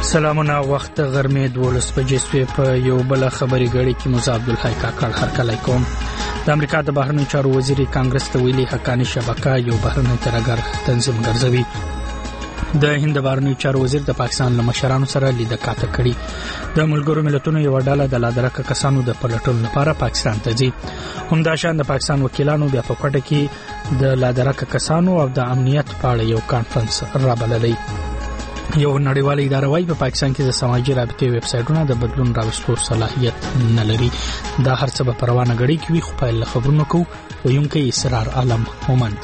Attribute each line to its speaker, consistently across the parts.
Speaker 1: سلامونه وخت غرمې 12 بجې سوې په یو بل خبري غړي کې موسی عبدالحی کاکړ هرکلی کوم. د امریکا د بهرنیو چارو وزیر کانګرس ته ویلي حقانی شبکه یو بهرنی ترګر تنظیم ګرځوي. د هند د بهرنیو چارو وزیر د پاکستان له مشرانو سره لیدکاته کړي. د ملګرو ملتونو یو ډله د لادرکه کسانو د پلټلو لپاره پاکستان ته ځي. همداشان د پاکستان وکیلانو بیا په کوټه کې د لادرکه کسانو او د امنیت په اړه یو کانفرنس رابللی. یو نړیواله اداره وايي په پاکستان کې د سماجي رابطې ویب سایټونو د بدلون راوستلو صلاحیت نه لري. دا هرڅه په پروانه غړي کې وي، خو په خبرونو کو ویونکي اسرار عالم مومند.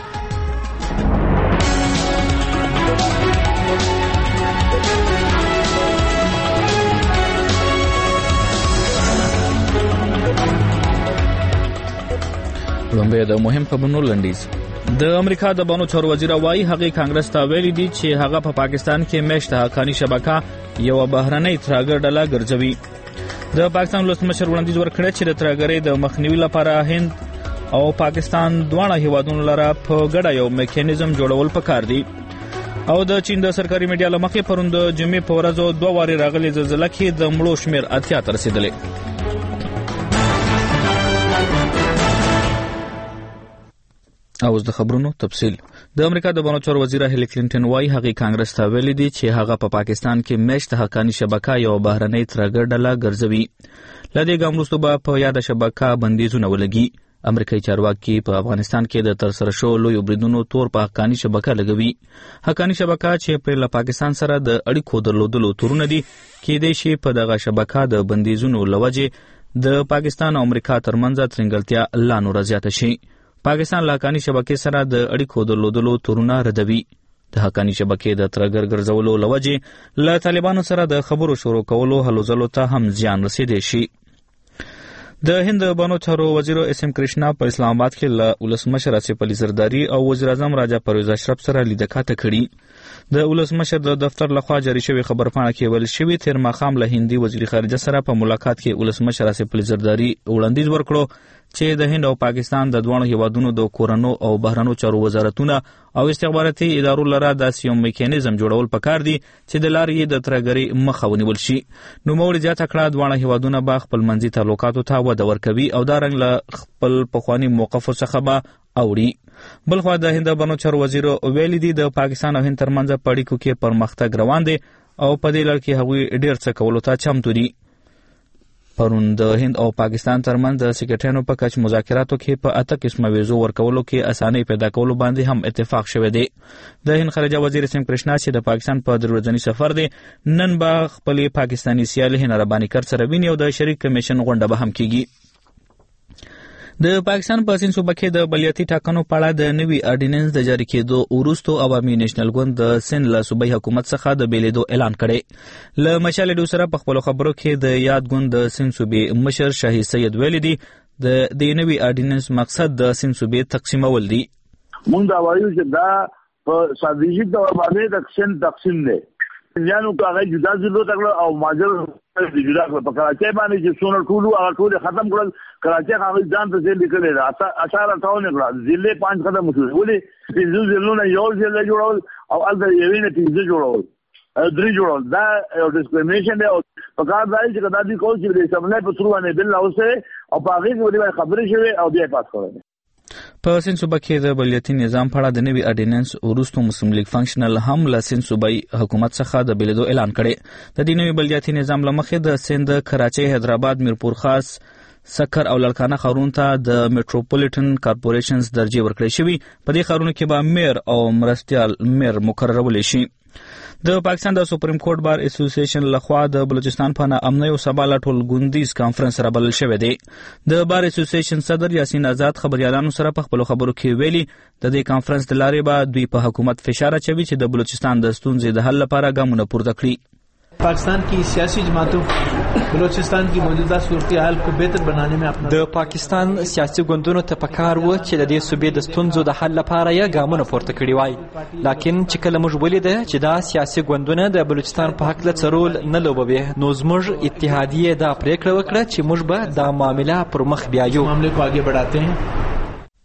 Speaker 2: لومبه د مهم خبرونو لنډیز. د امریکا د بانو چارو وزیر وايي هغه کانګرس ته ویلي دي چې هغه په پاکستان کې میشته حقانی شبکه یو بهرنۍ ترګر ډله ګرځوي. د پاکستان ولسمشر وړاندیز ورکړی چې د ترګرۍ د مخنیوي لپاره هند او پاکستان دواړه هیوادونو لپاره په ګډه یو میکانیزم جوړول پکار دي. او د چین د سرکاري میډیا لمخې پروند جمعې په ورځ 2 واري راغلي زلزلې کې د مړو شمیر 80 ته رسیدلی. اوس د خبرونو تفصیل. د امریکا د بانو چارو وزیر هیلي کلینټن وايي هغه کانګرس ته ویلي دي چې هغه په پاکستان کې میشته حقانی شبکه یو بهرنۍ ترګر ډله ګرځوي. لدې ګام وروسته به په یاد شبکه بندیزونه ولګي. امریکایي چارواکي په افغانستان کې د ترسره شوو لویو بریدونو تور په حقانی شبکه لګوي. حقانی شبکه چې په پاکستان سره د اړیکو درلودلو تورونه دي کېدای شي په دغه شبکه د بندیزونو لوجه د پاکستان او امریکا ترمنځ ترنګلتیا لا نور زیاته شي. پاکستان له حقانی شبکې سره د اړیکو درلودلو تورونه ردوي. د حقانی شبکې د ترګر ګرځولو لوجه له طالبانو سره د خبرو شروع کولو هلو ځلو ته هم زیان رسیدي شي. د هند بانو چارو وزیر اسم کرشنا په اسلام آباد کې له ولسمشر آصف علي زرداری او وزیر اعظم راجا پرویز اشرف سره لیدکاته کړي. د ولسمشر د دفتر لخوا جاری شوی خبرپاڼه کې ویل شوی تیر ماښام له هندي وزیر خارجه سره په ملاقات کې ولسمشر آصف علي زرداری وړاندیز ورکړو چې د هند او پاکستان د دوه هیوادونو د کورونو او بهرنیو چارو وزارتونه او استخباراتي ادارو لپاره داسې یو میکانیزم جوړول پکار دي چې د لارې د ترګرۍ مخه ونیول شي. نو موري زیاته کړه دوه هیوادونه به خپل منځي تعلقاتو ته وده ورکوي او دا رنګ له خپل پخوانی موقف څخه به اوړي. بلخو د هند بانو چارو وزیر ویلي دي د پاکستان او هند ترمنځ په اړیکو کې پرمختګ روان دی او په دې لړ کې هغوی ډیر څه کولو ته چمتو دي. پرون د هند او پاکستان ترمنځ د سکرټریانو په کچ مذاکراتو کې په 8 قسمه ویزو ورکولو کې اسانۍ پیدا کولو باندې هم اتفاق شوی دی. د هند خارجه وزیر اسم کرشنا چې د پاکستان په دروازنی سفر دی نن به خپل پاکستانی سیال هند ربانی کر سره ویني او د شریک کمیشن غونډه به هم کیږي. د پاکستان په سند صوبه کې د بلدیاتي ټاکنو په اړه د نوي اډیننس د جاری کېدو وروسته عوامي نېشنل ګوند د سند له صوبایي حکومت څخه د بیلیدو اعلان کړی. له مشال ډو سره په خپل خبرو کې د یاد ګوند د سند صوبې مشر شاهي سید ویلي دي د دې نوي اډیننس مقصد د سند صوبې تقسیمول دي.
Speaker 3: مونږ دا وایو چې دا په استراتیژیک ډول باندې د سند تقسیم دی. ځانو هغه جدا ځلو تکړه او ماجر جدا په کراچۍ باندې چې څونه ټول ختم کړل. کراچۍ هغه ځان ته ځل لیکل دا 1858 کړه ضلع 5 ختم شو. ولې چې ځلونه یو ځل جوړول او الته یوې نه تیزه جوړول درې جوړول دا یو ډیسکریمینیشن دی او په کار دی چې کدا دي کوم چې د سملای په تروه نه بل اوسه او په هغه کې خبرې شوي او بیا پاس کړل.
Speaker 2: په سند صوبه کې د بلدیاتي نظام په اړه د نوي اډیننس وروسته مسلم لیگ فنکشنل هم له سند صوبایي حکومت څخه د بیلیدو اعلان کړي. د دې نوي بلدیاتي نظام له مخې د سند کراچۍ حیدرآباد میرپور خاص سکر او لړکانه ښارونو ته د میټروپولیټن کارپوریشنز درجه ورکړې شوې. په دې ښارونو کې به میر او مرستیال میر مقررول شي. د پاکستان د سپریم کورټ بار اسوسییشن لخوا د بلوچستان په نامه یو سبا ټول ګوندیز کانفرنس رابلل شوی دی. د بار اسوسییشن صدر یاسین آزاد خبريالانو سره په خپل خبرو کې ویلي د دې کانفرنس د لارې به دوی په حکومت فشار اچوي چې د بلوچستان د ستونزې د حل لپاره ګامونه پورته کړي.
Speaker 4: पाकिस्तान की सियासी जमातों बलूचिस्तान की मौजूदा सूरत हाल को बेहतर बनाने में अपना
Speaker 5: د پاکستان سیاسي ګوندونو ته پکار و چې د دې صوبې د ستونزو د حل لپاره یې ګامونه پورته کړي وای. لکن چې کله موږ ولیده چې دا سیاسي ګوندونه د بلوچستان په حق له څرول نه لوبوي نو زموږ اتحادیه دا پریکړه وکړه چې موږ به دا معاملې پر مخ بیایو.
Speaker 4: معاملې کو आगे बढ़ाते हैं.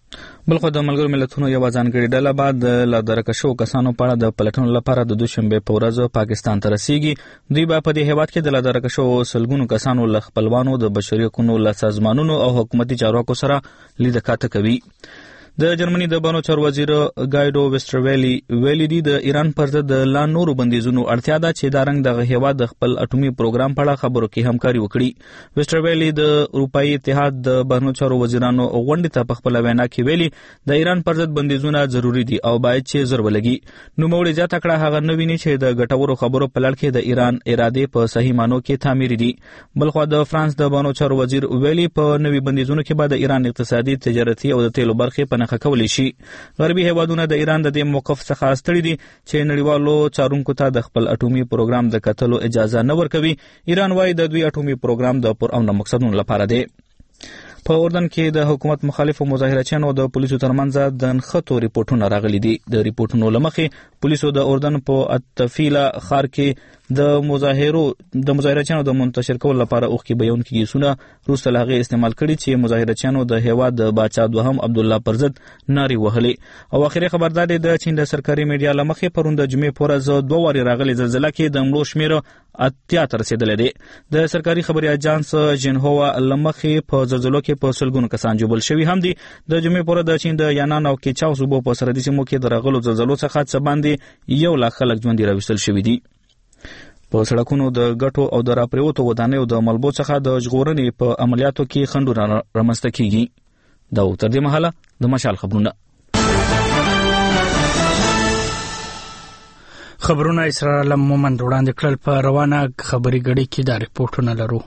Speaker 2: بلخو د ملګرو ملتونو یو ځانګړي ډله بعد له درکشو کسانو په اړه د پلټنو لپاره د دوشنبه په ورځ پاکستان ته رسیږي. دوی په دې هیواد کې د درکشو سلګونو کسانو له خپلوانو د بشري حقوقو له سازمانونو او حکومتي چارواکو سره لیدکاته کوي. د جرمني د بانو چارو وزیر ګایډو ویسټرویلی ویلي دی د ایران پر ضد د لا نورو بندیزونو اړتیا ده چې دا رنګ د هیواد د خپل اټومي پروګرام په اړه خبرو کې همکاري وکړي. ویسټرویلی د اروپאי اتحاد د بانو چارو وزیرانو غونډې ته په خپل وینا کې ویلي د ایران پر ضد بندیزونه ضروری دي او باید چې زر ولګي. نو موږ زیاته کړه هغه نه ویني چې د ګټورو خبرو په لړ کې د ایران اراده په صحیح مانو کې تعمیر دي. بلخو د فرانس د بانو چارو وزیر ویلي په نوي بندیزونو کې به د ایران اقتصادي تجارتي او د تیلو برخې په نخښه کولی شي. غربي هیوادونه د ایران د دې موقف څخه ستړي دي چې نړیوالو چارونکو ته د خپل اټومي پروګرام د کتلو اجازه نه ورکوي. ایران وايي د دوی اټومي پروګرام د پرامن مقصدونو لپاره دی. په اردن کې د حکومت مخالفو مظاهرچیانو د پولیسو ترمنځ د نښتو ریپورتونه راغلي دي. د ریپورتونو لمخې پولیسو د اردن په اتفیلا ښار کې د مظاهرچیانو د منتشر کولو لپاره اوښکي بهونکي ګیسونه وروسته له هغې استعمال کړي چې مظاهرچیانو د هیواد د باچا دوهم عبدالله پر ضد نارې وهلې. او اخري خبردار دی د چین د سرکاري میډیا له مخې پرون د جمعې په ورځ 2 وارې راغلې زلزله کې د مړو شمېر 80 ته رسېدلی دی. د سرکاري خبري اژانس ژینهوا له مخې په زلزلو کې په سلګونو کسان ژوبل شوي هم دي. د جمعې په ورځ د چین د یانان او کیچاو صوبو په سرحدي سیمو کې د راغلو زلزلو څخه څه باندې 1 لاک خلک ژوندي راوستل شوي دي. په سړکونو د ګټو او د راپریوتو ودانیو د ملبو څخه د ژغورنې په عملیاتو کې خنډونه رامنځته کیږي. دا تر دې مهاله د مشال
Speaker 1: خبرونه اسرار علم مومند وړاندې کړل. په روانه خبري غړي کې دا ریپورتونه لرو.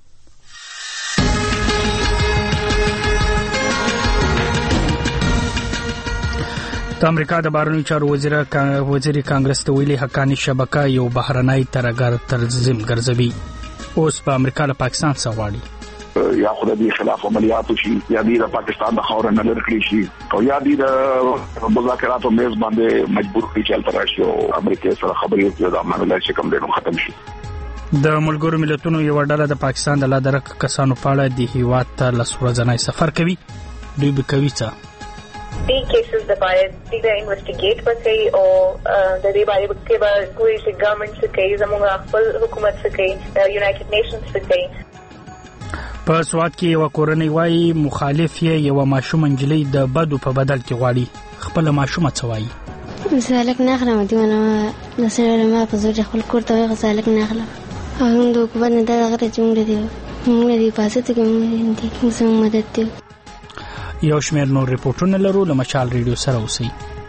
Speaker 1: د امریکا د بهرنیو چارو وزیر کانګرس ته ویلي حقانی شبکه یو بهرنۍ ترګر تنظیم ګرځوي. اوس په امریکا له پاکستان څخه غواړي
Speaker 3: یا خو د خلاف عملیاتو شي یا د پاکستان د خاور نه لري شي او یا د مذاکراتو میز باندې مجبور کړي چې التراشي او امریکا سره خبرې وکړي د امن الله شکم دینو ختم شي.
Speaker 1: د ملګرو ملتونو یو ډله د پاکستان د لادرک کسانو په اړه د هیواد ته لسورځنۍ سفر کوي. دوی به کوي څه
Speaker 6: डी केसेस दफाए दी इन्वेस्टिगेट बसई और द दे बारे के बाद कोई से गवर्नमेंट से कई जमुना खपल हुकूमत से कई यूनाइटेड नेशंस से कई
Speaker 1: په سواد کې یو کورنۍ وايي مخالف یې یو ماشوم انجلۍ د بدو په بدل کې غواړي. خپل ماشوم څه وايي؟
Speaker 7: زالک ناخله مدونه نسره ما په زوج خپل کور ته غزالک ناخله هغه دوه باندې دا غته جوړ دي موږ دې پاسه ته کوم دي کوم مدد دي.
Speaker 1: یو شمېر نور ریپورتونه لرو. له مشال ریډیو سره اوسئ.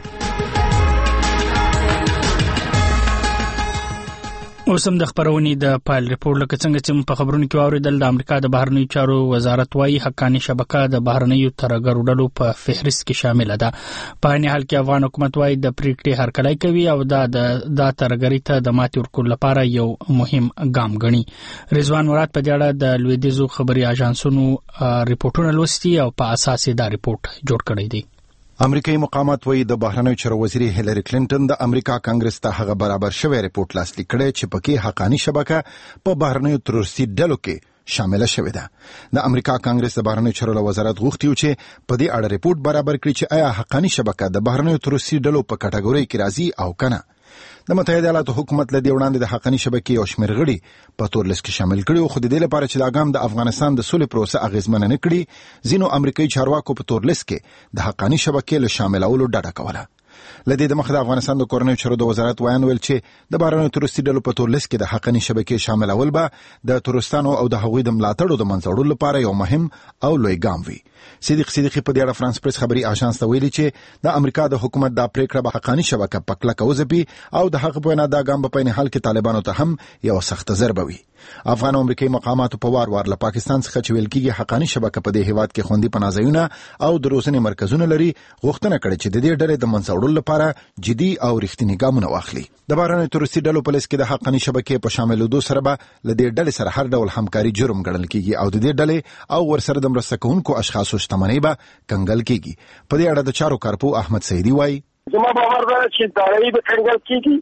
Speaker 1: اوسم د خبرونې د پایل ریپورت لکه څنګه چې په خبرونو کې واوریدل د امریکا د بهرنیو چارو وزارت وايي حقانی شبکه د بهرنیو ترګرو ډلو په فهرست کې شامل ده. په عین حال کې افغان حکومت وايي د پریکړې هرکلی کوي او دا ترګری ته د ماتې ورکولو لپاره یو مهم ګام ګڼي. رضوان مراد په دې اړه د لویدیځو خبري اژانسونو ریپورتونه لوستي او په اساس دا ریپورت جوړ کړی دی.
Speaker 8: امریکایي مقامات وایي د بهرنیو چارو وزیر هیلری کلینټن د امریکا کانګرس ته هغه برابر شوی ریپورت لاسلیک کړی چې پکې حقانی شبکه په بهرنیو تروریستي ډلو کې شامل شوې ده. د امریکا کانګرس د بهرنیو چارو وزارت غوښتي چې په دې اړه ریپورت برابر کړي چې آیا حقانی شبکه د بهرنیو تروریستي ډلو په کټګوري کې راځي او کنه. د متحده ایالاتو حکومت له دې وړاندې د حقانی شبکې او شمېر غړي په تور لیست کې شامل کړي خو د دې لپاره چې دا ګام د افغانستان د سولې پروسه اغیزمنه نه کړي ځینو امریکایي چارواکو په تور لیست کې د حقانی شبکې له شاملولو ډډه کوله. لدې د مخ د افغانستان د کورنیو چارو د وزارت ویان ویل چې د بهرنیو تروریستي ډلو په تور لیست کې د حقانی شبکې شاملول به د تروریستانو او د هغوی د ملاتړو د منځ وړلو لپاره یو مهم او لوی ګام وي. صدیقی په دې اړه فرانس پریس خبري اژانس ته ویلي چې د امریکا د حکومت د پریکړه به حقانی شبکه په کلکه وځپي او د هغه په وینا دا ګام په عین حال کې طالبانو ته هم یو سخت ضربه وي. افغان او امریکایي مقاماتو په وار له پاکستان څخه چې ویل کېږي حقانی شبکه په دې هیواد کې خوندي پناهځایونه او د روزنې مرکزونه لري غوښتنه کړې چې د دې ډلې د منځ وړلو لپاره جدي او رښتینی ګامونه واخلي. د بهرنیو تروریستي ډلو په لیست کې د حقانی شبکې په شاملېدو سره به له دې ډلې سره هر ډول همکاري جرم ګڼل کېږي او د دې ډلې او ورسره د مرسته کوونکو اشخاصو شتمنۍ به کنګل کېږي. په دې اړه د چارو کارپو احمد سعیدي وایي
Speaker 9: زما باور ده چې دارایی به کنګل کېږي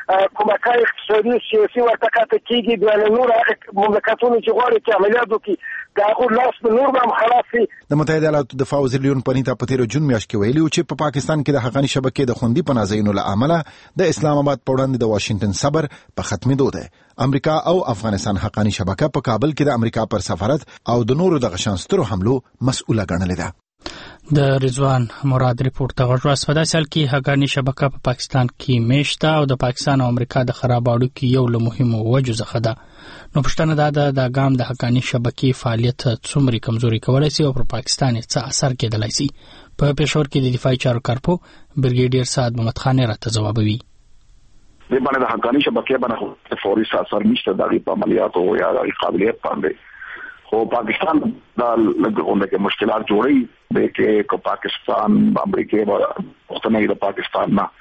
Speaker 9: کومکای اقتصادي سیاسي ورته کاته کیږي د نور مملکتونو چې غواړي چې عملیات وکړي دا خو لاس په نور باندې خلاص شي.
Speaker 8: د متحده ایالاتو دفاع وزیر لیون پنیتا په تیر جون میاشت کې ویلي چې په پاکستان کې د حقانی شبکې د خوندي پناهځایونو له امله د اسلام آباد په وړاندې د واشنگټن صبر په ختمېدو دی. امریکا او افغانستان حقانی شبکه په کابل کې د امریکا پر سفارت او د نورو د غشانسترو حملو مسؤله ګڼلې ده.
Speaker 1: د رضوان مراد ریپورت ته غوښتل په داسې حال کې حقانی شبکه په پاکستان کې میشته او د پاکستان او امریکا د خراب اړیکو یو له مهمو وجو څخه ده. نو پښتنه دا د ګام د حقانی شبکې فعالیت څومره کمزوري کولای شي او پر پاکستان څه اثر کېدلای شي. په پېښور کې د دفاعي چارو کارپو برګیډیر سعد محمد خان راته ځوابوي.
Speaker 10: د باندې د حقانی شبکې باندې فوري اثر نشته د عملیاتو یا د قابلیت باندې. خو پاکستان دا لږونه کې مشکلات جوړي د کې پاکستان امریکا وختونه د پاکستان نه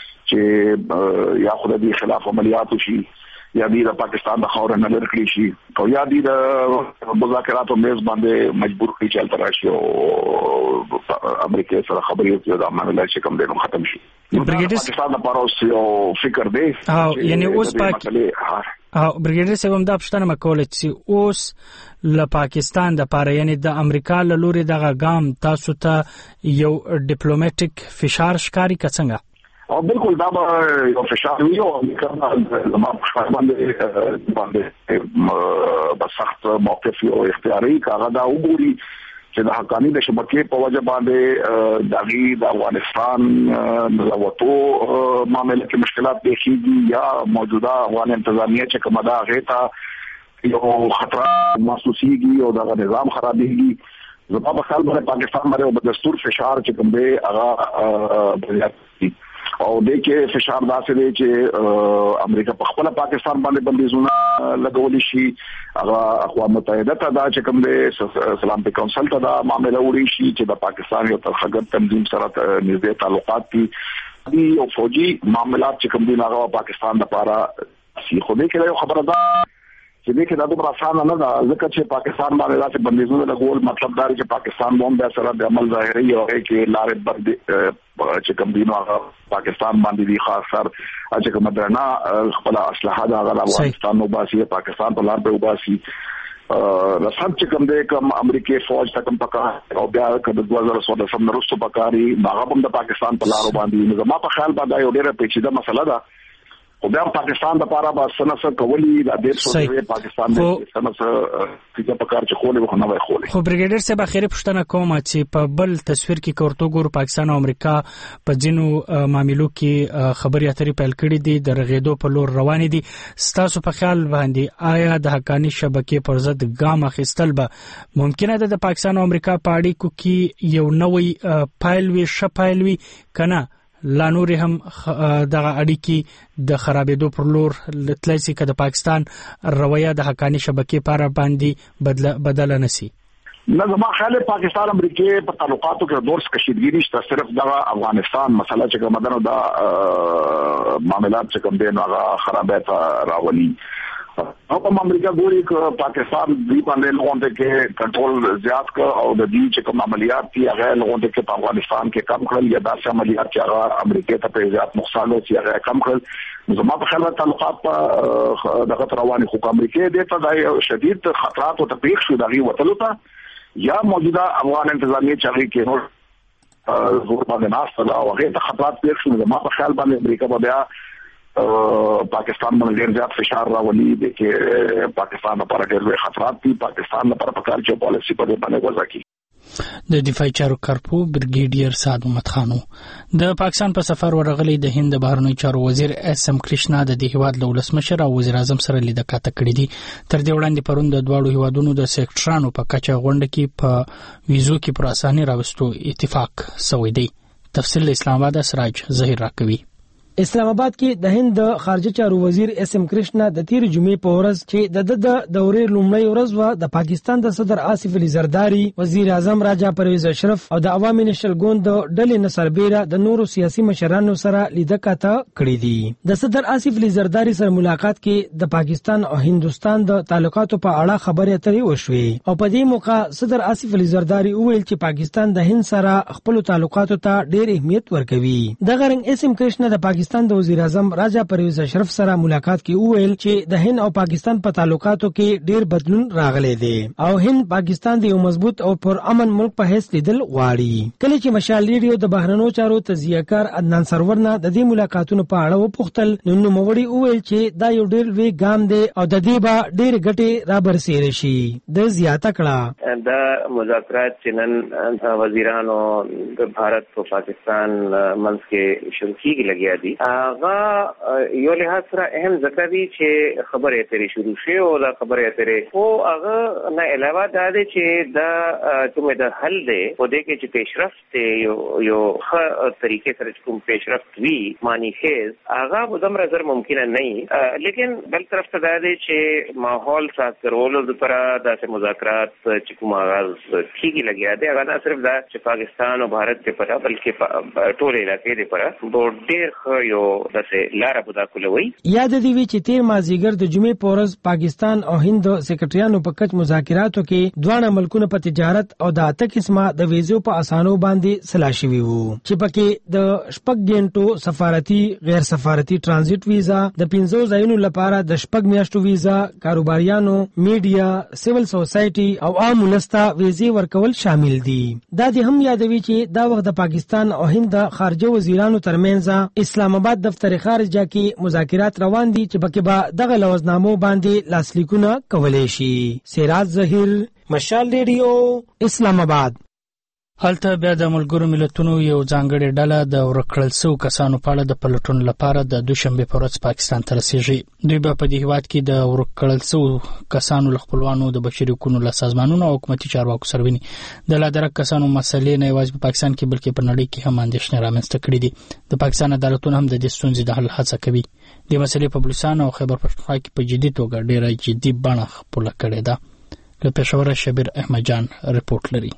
Speaker 10: چې یا خو د خلاف عملیات شي یا د پاکستان د خاور نه لري شي او یا د مذاکراتو میز باندې مجبور کړي چې التراشي او امریکا سره خبرې وکړي د امن الله چې کوم دینو ختم شي. پاکستان لپاره اوس فکر دی
Speaker 1: یعنی اوس برګیډیر صاحب هم دا پښتنه مکول چې اوس له پاکستان د پاره یعنی د امریکا له لوري دغه ګام تاسو ته یو ډیپلوماټیک فشار ښکاری کڅنګه؟
Speaker 10: او بالکل دا یو فشار وی او امریکا ما باندې سخت موقف او اختیاري کاغه دا وګوري چې د حقانی د شبکې په وجه باندې دغه د افغانستان نووتو معاملې کې مشکلات دیکھيږي یا موجوده افغان انتظامیه چې کومه دا غیتا یو خطر محسوسيږي او دا نظام خرابېږي. زما په خیال باندې پاکستان باندې د دستور فشار چې کوم دی هغه او د کې فشار داسې دی چې امریکا په خپل پاکستان باندې بندیزونه لګولې شي هغه اقوام متحده ته دا چې کوم دی سلامتی کونسل ته دا معاملې وړي شي چې د پاکستان یو ترخګر تنظیم سره نږدې تعلقات دي او فوجي معاملات چې کوم دي هغه پاکستان لپاره سی خو دې کې یو خبره ده چې دې کې دا دومره آسان نه ده ځکه چې پاکستان باندې داسې بندیزونه لګول مطلب دا چې پاکستان باندې سره د عمل ظاهري او کې لارې بند چې کوم دینو هغه پاکستان باندې دي خاص سر چې کوم درنا خپل اسلحه دا غلا افغانستان نو باسي پاکستان په لار په وباسي رسم چې کوم دې کوم امریکای فوج ته کوم پکا او بیا کله 2014 نه وروسته پکاري هغه هم د پاکستان په لار باندې نو ما په خیال باندې یو ډېر پیچیده مسله ده. خو بیا پاکستان د پاره با سنسه کولی د دې سره پاکستان د سنسه چې په کار چې خولې وخت نه وای خولې.
Speaker 1: خو برګیډیر صاحب اخیری پښتنه کوم چې په بل تصویر کې کورتو ګور پاکستان او امریکا په جنو معاملو کې خبري اترې پیل کړې دي د رغېدو په لور روان دي. ستاسو په خیال باندې آیا د حقانی شبکې پر ضد ګام اخیستل به ممکنه ده د پاکستان او امریکا په اړیکو کې یو نوې پایل وي شپایل وي کنه لا نور هم دغه اړیکی د خرابېدو پر لور لتلای شي که د پاکستان رویه د حقانی شبکې پر باندې بدل نشي؟
Speaker 10: نه زما خیال پاکستان امریکا په تعلقاتو کې دورس کشیدګي نشته صرف د افغانستان مسله چې کومه ده معاملات چې کوم دي نو خرابېت راولي او په امریکا ګوري ک پاکستان دی باندې لغونته کې کنټرول زیات ک او د دې چې کوم عملیات دي هغه لغونته کې په افغانستان کې کم کړل یا داسې عملیات چې هغه امریکا ته په زیات نقصان او چې هغه کم کړل زما په خیال تعلقات په دغه رواني خو امریکا دې ته د شدید خطرات او تپیخ شو دغه وتلو ته یا موجوده افغان انتظامیه چې هغه کې نور زور باندې ناست او هغه ته خطرات پیښ شو زما په خیال باندې امریکا به بیا پاکستان باندې ډېر زیات فشار راولي د کې پاکستان لپاره ډېر خطرات دي پاکستان لپاره پکار چې پالیسي په دې باندې وضع کړي.
Speaker 1: د دفاعي چارو کارپو برګیډیر سعد محمد خانو د پاکستان په سفر ورغلي د هند بهرنی چارو وزیر اس ام کرشنا د دې هیواد له ولسمشر او وزیر اعظم سره لیدل کاته کړې دي. تر دې وړاندې پرون د دواړو هیوادونو د سیکټرانو په کچه غونډه کې په ویزو کې پر اساني راوستو اتفاق شوی دی. تفصیل اسلام آباد سراج ظهیر راکوي.
Speaker 11: اسلام آباد کې د هند خارجه چارو وزیر اس ام کرشنا د تیر جمعې په ورځ چې د دورې لومړی ورځ و د پاکستان د صدر آصف علي زرداری، وزیر اعظم راجا پرویز اشرف او د عوامي نشل ګوند ډلې نه سربېره د نورو سیاسي مشرانو سره لیدل کاته کړې دي. د صدر آصف علي زرداری سره ملاقات کې د پاکستان او هندستان د تعلقاتو په اړه خبرې اترې وشوې او په دې موقع صدر آصف علي زرداری وویل چې پاکستان د هند سره خپل تعلقاتو ته ډېر اهمیت ورکوي. د غرنګ اس ام کرشنا د پاکستان پاکستان د وزیر اعظم راجا پرویز اشرف سره ملاقات کې وویل چې د هند او پاکستان په تعلقاتو کې ډیر بدلون راغلی دی او هند پاکستان د یو مضبوط او پر امن ملک په حیث لیدل غواړي. کله چې مشال ریډیو د بهرنیو چارو تجزیه‌کار عدنان سرور نه د دې ملاقاتونو په اړه وپوښتل نو نوموړي وویل چې دا یو ډیر لوی ګام دی او د دې به ډیر ګټې رابرسېره شي. د زیاته کړه
Speaker 12: دا مذاکرات چې نن وزیرانو د بھارت او پاکستان منځ کې شروع کیږي لګیا دي هغه یو لحاظ سره اهم ځکه دي چې خبرې اترې شروع شي او دا خبرې اترې خو هغه نه علاوه دا دی چې دا کومه د حل دی او د کې چې پیشرفت یو ښه طریقې سره کوم پیشرفت وی معنی خیز هغه بدمره زر ممکنه نه لیکن بل طرف ته دا دی چې ماحول ساز کولو لپاره د مذاکرات چې کوم آغاز کیږي لګیا دی هغه نه صرف دا چې پاکستان او بھارت کې پټه بلکې ټول علاقې لپاره بور ډیر خو یو داسې لاره بودا کولوي.
Speaker 11: یاد دی وی چې 13 مازیګر د جمعې په ورځ پاکستان او هند سیکریټریانو په کچ مذاکراتو کې دوه ملکونو په تجارت او د اته قسمه د ویزو په اسانو باندې سلا شوي وو چې پکې د شپږ غنټو سفارتي غیر سفارتي ترانزیت ویزا د 15 ځایونو لپاره د شپږ میاشتو ویزا کاروباریانو میډیا سیول سوسایټي او عام ولسته ویزې ورکول شامل دي. دا د هم یادوي چې دا وخت د پاکستان او هند د خارجه وزیرانو ترمنځ اسلام آباد دفتر خارجه کې مذاکرات روان دي چې پکې به دغه لوزنامو باندې لاسلیکونه کولای شي. سراج ظهیر، مشال ریډیو، اسلام آباد.
Speaker 1: هلته بیا د ملګرو ملتونو یو ځانګړې ډله د ورکړل شوو کسانو په اړه د پلټون لپاره د دوشنبه په ورځ پاکستان ته رسیږي. دوی به په دې هیواد کې د ورکړل شوو کسانو له خپلوانو د بشري حقوقو له سازمانونو او حکومتي چارواکو سره ویني. د لادرک کسانو مسلې نه یوازې په پاکستان کې بلکې په نړۍ کې هم اندېښنې رامنځته کړې دي. د پاکستان عدالتونه هم د دې ستونزې د حل هڅه کوي. د مسلې په بلوچستان او خیبر پښتونخوا کې په جدي توګه ډېره جدي بڼه خپله کړې ده. له پېښوره شبیر احمد جان رپورټ لري.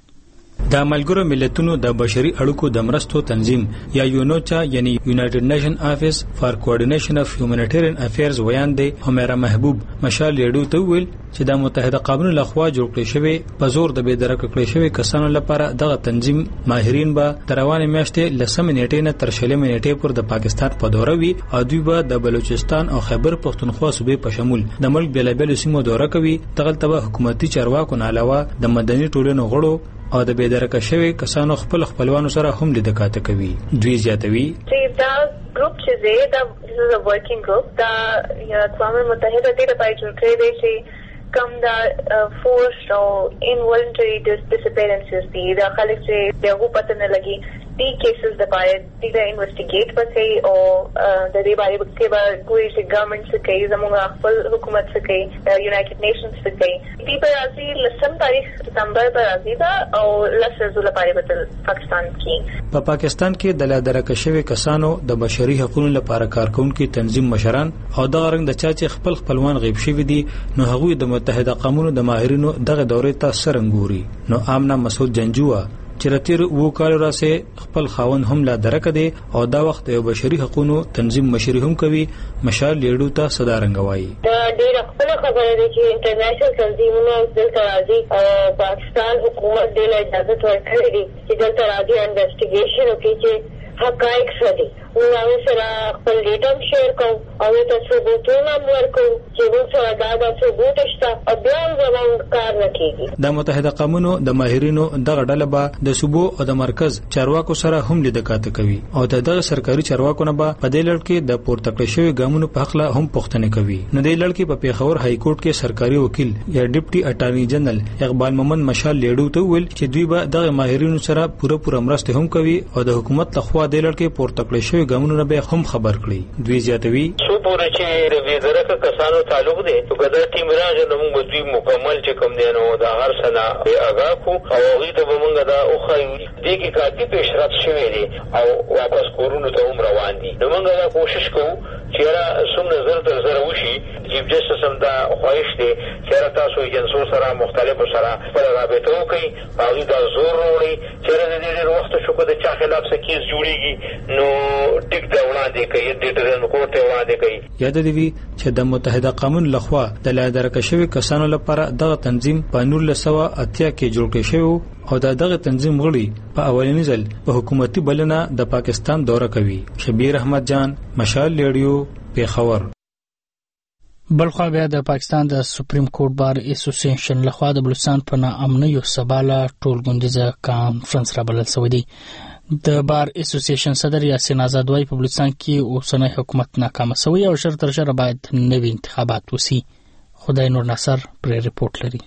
Speaker 13: د ملګرو ملتونو د بشري اړیکو د مرستو تنظیم یا یونوچا یعنی یونایټډ نیشن افیس فار کوارډینیشن اف هیومانیټیرین افیرز ویاندې همیرا محبوب مشال ریډیو ته ویل چې د متحده قومونو لخوا جوړ کړی شوی په زور د بېدرک کړی شوی کسانو لپاره دغه تنظیم ماهرین به تر روانې میاشتې لسمې نیټې نه تر شلمې نیټې پورې د پاکستان په دوره وي او دوی به د بلوچستان او خیبر پښتونخوا صوبې په شمول د ملک بېلابېلو سیمو دوره کوي. دغلته به حکومتي چارواکو نه علاوه د مدني ټولنو غړو او د بېدرکه شوی کسانو خپل خپلوانو سره هم لیدکاته کوي. دوی زیاتوي
Speaker 6: دا ګروپ چې دی دا is a working group دا اقوام متحده دې لپاره جوړ کړی دی چې کم دا forced او involuntary disappearances دي دا خلک چې دغه پته نه لګي टी केसेस दबाए टीका इन्वेस्टिगेट बसे और दे बारे के बाद कोई से गवर्नमेंट से कई जमुना अखबार हुकूमत से कई यूनाइटेड नेशंस से कई टी पर आजी लसम तारीख सितंबर पर आजी था और लस रजुल पारे बदल पाकिस्तान की
Speaker 13: په پاکستان کې د لادرکه شوی کسانو د بشري حقوقو لپاره کارکونکو تنظیم مشران او د غرنګ د چا چې خپل خپلوان غیب شوی دي نو هغوی د متحده قومونو د ماهرینو دغه دورې ته سرنګوري. نو آمنا مسعود جنجوا چې راتیر وو کال راسه خپل خاون هم لا درکه دي او دا وخت یو بشري حقوقو تنظیم مشري هم کوي. مشال لیډو ته صدا رنگوي
Speaker 14: دا ډېر خپل خبره ده چې انټرنیشنل تنظیمونه دلته راځي او پاکستان حکومت دې له اجازه ورکړي دي چې دلته راځي انویسټیګیشن وکړي چې حقایق څه دي. نو سره خپل ډیټا شیر کوو او تاسو ثبوتونه ورکو چې موږ سره دا ثبوت شته او بیا زموږ کار نه کیږي.
Speaker 13: د متحده قومونو د ماهرینو دغه ډله به د صوبو او د مرکز چارواکو سره هم لیدکاته کوي او دغه سرکاري چارواکو نه به په دې لړ کې د پورته کړی شوی ګامونو په حق له هم پوښتنه کوي. نو دې لړ کې په پیښور های کورټ کې سرکاري وکیل یا ډیپټي اټارنی جنرال اقبال محمد مشال لیډو ته ویل چې دوی به دغه ماهرینو سره پوره مرسته هم کوي او د حکومت لخوا دې لړ کې پورته کړی شوی ګامونو به هم خبر کړي. دوی زیاتوي
Speaker 15: څو پورې چې د درکه کسانو تعلق دی نو کدا ټیم راځي نو موږ دوی مکمل چې کوم دی نو دا هر سنه آگاه کو او هغه ته موږ دا او خایو دي کې کافي پیشرفت شوی دی او واپس کورونو ته هم روان دي. نو موږ دا کوشش کوو چې را سم نظر تر سره وشي چیف جسټس هم دا خواهش دی چې تاسو ایجنسو سره مختلفو سره خپل رابطه وکړئ، هغوی دا زور راوړي چې د دې ډېر وخته شو که د چا خلاف څه کیس جوړېږي نو ټیک ته وړاندې کوي، د ټرن کورټ ته وړاندې کوي.
Speaker 13: یاد دې وي چې د متحده قانون لخوا د لایحه شوي کسانو لپاره دغه تنظیم په 1980 کې جوړ کړی شوی او دغه تنظیم غړي په اولنی ځل په حکومتي بلنه د پاکستان دوره کوي. شبیر احمد جان، مشال ریډیو، پیښور.
Speaker 1: بلخوا بیا د پاکستان د سپریم کورټ بار اسوسییشن لخوا د بلوچستان په ناامنیو سباله ټولګوندیزه کانفرنس رابلل شوی دی. د بار اسوسییشن صدر یاسین آزاد وايي په بلوچستان کې اوسنی حکومت ناکام شوی او شر تر شر باید نوي انتخابات وسی. خدای نور نصر پر ریپورت لري.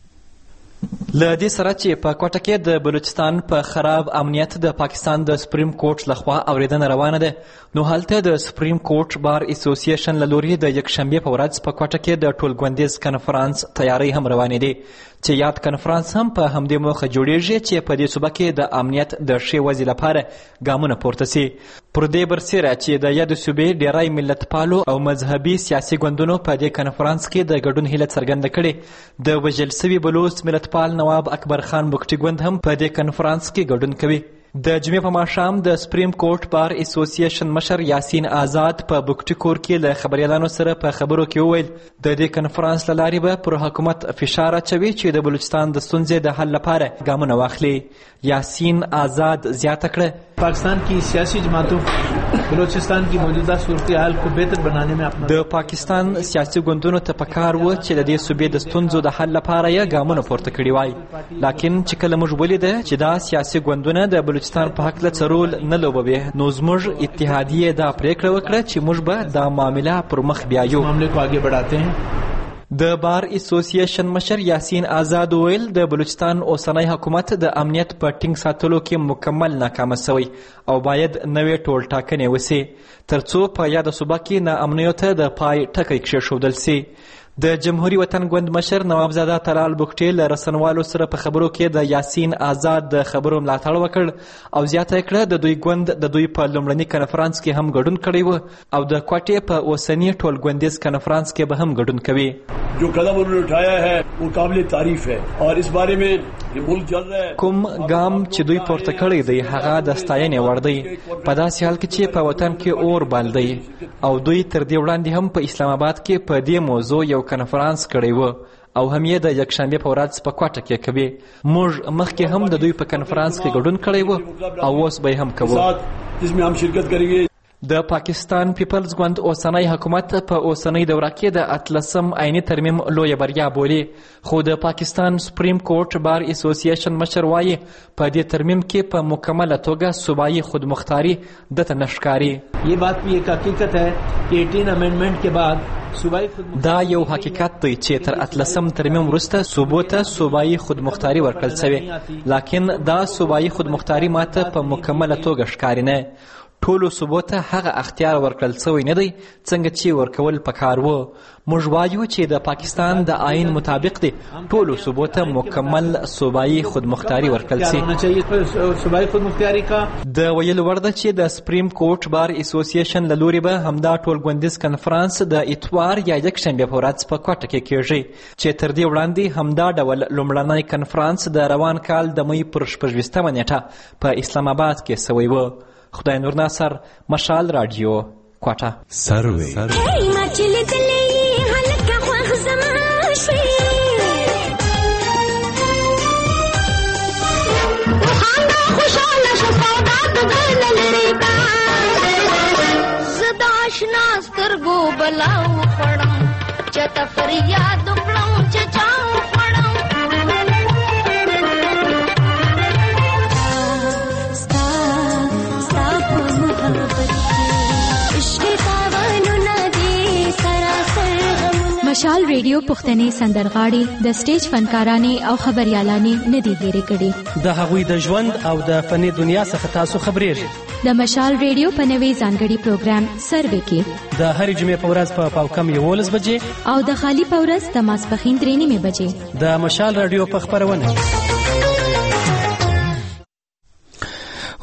Speaker 5: له دې سره چې په کوټه کې د بلوچستان په خراب امنیت د پاکستان د سپریم کورټ لخوا اوریدنه روانه ده، نو هلته د سپریم کورټ بار اسوسییشن له لوري د یکشنبه په ورځ په کوټه کې د ټولګوندیز کنفرانس تیاری هم روانې دي چې یاد کنفرانس هم په همدې موخه جوړیږي چې په دې صوبه کې د امنیت د ښې وضع لپاره ګامونه پورته سي. پر دې برسېره چې د یاد صوبې ډیری ملتپالو او مذهبي سیاسي ګوندونو په دې کنفرانس کې د ګډون هیله څرګنده کړې. د وژل شوي بلوچ ملتپال نواب اکبر خان بګټي ګوند هم په دې کنفرانس کې ګډون کوي. د جمعې په ماښام د سپریم کورټ بار اسوسییشن مشر یاسین آزاد په بګټي کور کې له خبريالانو سره په خبرو کې وویل د دې کنفرانس له لارې به پر حکومت فشار اچوي چې د بلوچستان د ستونزې د حل لپاره ګامونه واخلي. یاسین آزاد زیاته کړه
Speaker 4: पाकिस्तान की सियासी जमातों बलूचिस्तान की मौजूदा सूरत-ए-हाल को बेहतर बनाने में अपना
Speaker 5: د پاکستان سیاسي ګوندونو ته پکار و چې د دې صوبې د ستونزو د حل لپاره یې ګامونه پورته کړي وای، لکن چې کله موږ ولیده چې دا سیاسي ګوندونه د بلوچستان په حق له څرول نه لوبوي نو زموږ اتحادیه دا پریکړه وکړه چې موږ به دا معامله پر مخ بیایو،
Speaker 4: معاملې کو आगे बढ़ाते हैं.
Speaker 5: د بار اسوسییشن مشر یاسین آزاد ویل د بلوچستان اوسنی حکومت د امنیت په ټینګ ساتلو کې مکمل ناکامه شوی او باید نوې ټول ټاکنې وسی ترڅو په یاد صوبه کې ناامنیو ته د پای ټکی کېښودل شي. د جمهوریت وطن ګوند مشر نوابزاده طلال بګټي له رسنوالو سره په خبرو کې د یاسین آزاد د خبرو ملاتړ وکړ او زیاته کړه د دوی ګوند د دوی په لومړني کنفرانس کې هم ګډون کړی و او د کوټې په اوسنی ټولګوندیز کنفرانس کې به هم ګډون کوي.
Speaker 16: जो कदम उन्होंने उठाया है वो काबिल तारीफ है और इस बारे में ये मुल्क चल रहा है.
Speaker 5: کوم ګام چې دوی پورته کړی دی هغه د ستاینې وړ دی په داسې حال کې چې په وطن کې اور بل دی او دوی تر دې وړاندې هم په اسلام آباد کې په دې موضوع یو کنفرانس کړی و او هم یې د یکشنبه په ورځ په کوټه کې کوي. موږ مخکې هم د دوی په کنفرانس کې ګډون کړی و او اوس به هم کوو.
Speaker 16: जिसमें हम शिरकत करेंगे.
Speaker 5: د پاکستان پیپلز ګوند اوسنی حکومت په اوسنی دوره کې د اتلسم عیني ترمیم لویه بریا بولي، خو د پاکستان سپریم کورټ بار اسوسییشن مشر وایي په دې ترمیم کې په مکمله توګه صوبایي خودمختاري دته نشکاري.
Speaker 4: ये बात भी एक हकीकत है कि 18 अमेंडमेंट के बाद
Speaker 5: دا یو حقیقت دی چې تر اتلسم ترمیم وروسته صوبو ته صوبایي خودمختاري ورکړل شوې، لکن دا صوبایي خودمختاري ماته په مکمله توګه ښکاري نه. ټولو صوبو ته هغه اختیار ورکړل شوی نه دی څنګه چې ورکول پکار و. موږ وایو چې د پاکستان د آئین مطابق دی ټولو صوبو ته مکمل صوبایي خودمختاري ورکړل شي. د ویلو وړ ده چې د سپریم کورټ بار اسوسییشن له لوري به همدا ټولګوندیز کنفرانس د اتوار یا یکشنبه په ورځ په کوټه کې کیږي چې تر دې وړاندې همدا ډول لومړنی کنفرانس د روان کال د مې پر 26مه نیټه په اسلام آباد کې شوی و. خدای نور ناصر، مشال رادیو، کوټه.
Speaker 17: سروي
Speaker 18: زداشنا سترګو بلاو خړم چته فریاد وکړم چې چاو خړم
Speaker 19: مشال ریډیو پښتني سندرغاړي د سټیج فنکارانې او خبريالانې ندي هېرې کړي.
Speaker 11: د هغوی د ژوند او د فني دنیا څخه تاسو خبرېږئ.
Speaker 19: د مشال ریډیو په نوي ځانګړي پروګرام سروي کې
Speaker 11: د هرې جمعې په ورځ په پاوکم 11 بجې
Speaker 19: او د خالي په ورځ د ماسپښین 3:30 بجې
Speaker 11: د مشال ریډیو په خبرونه.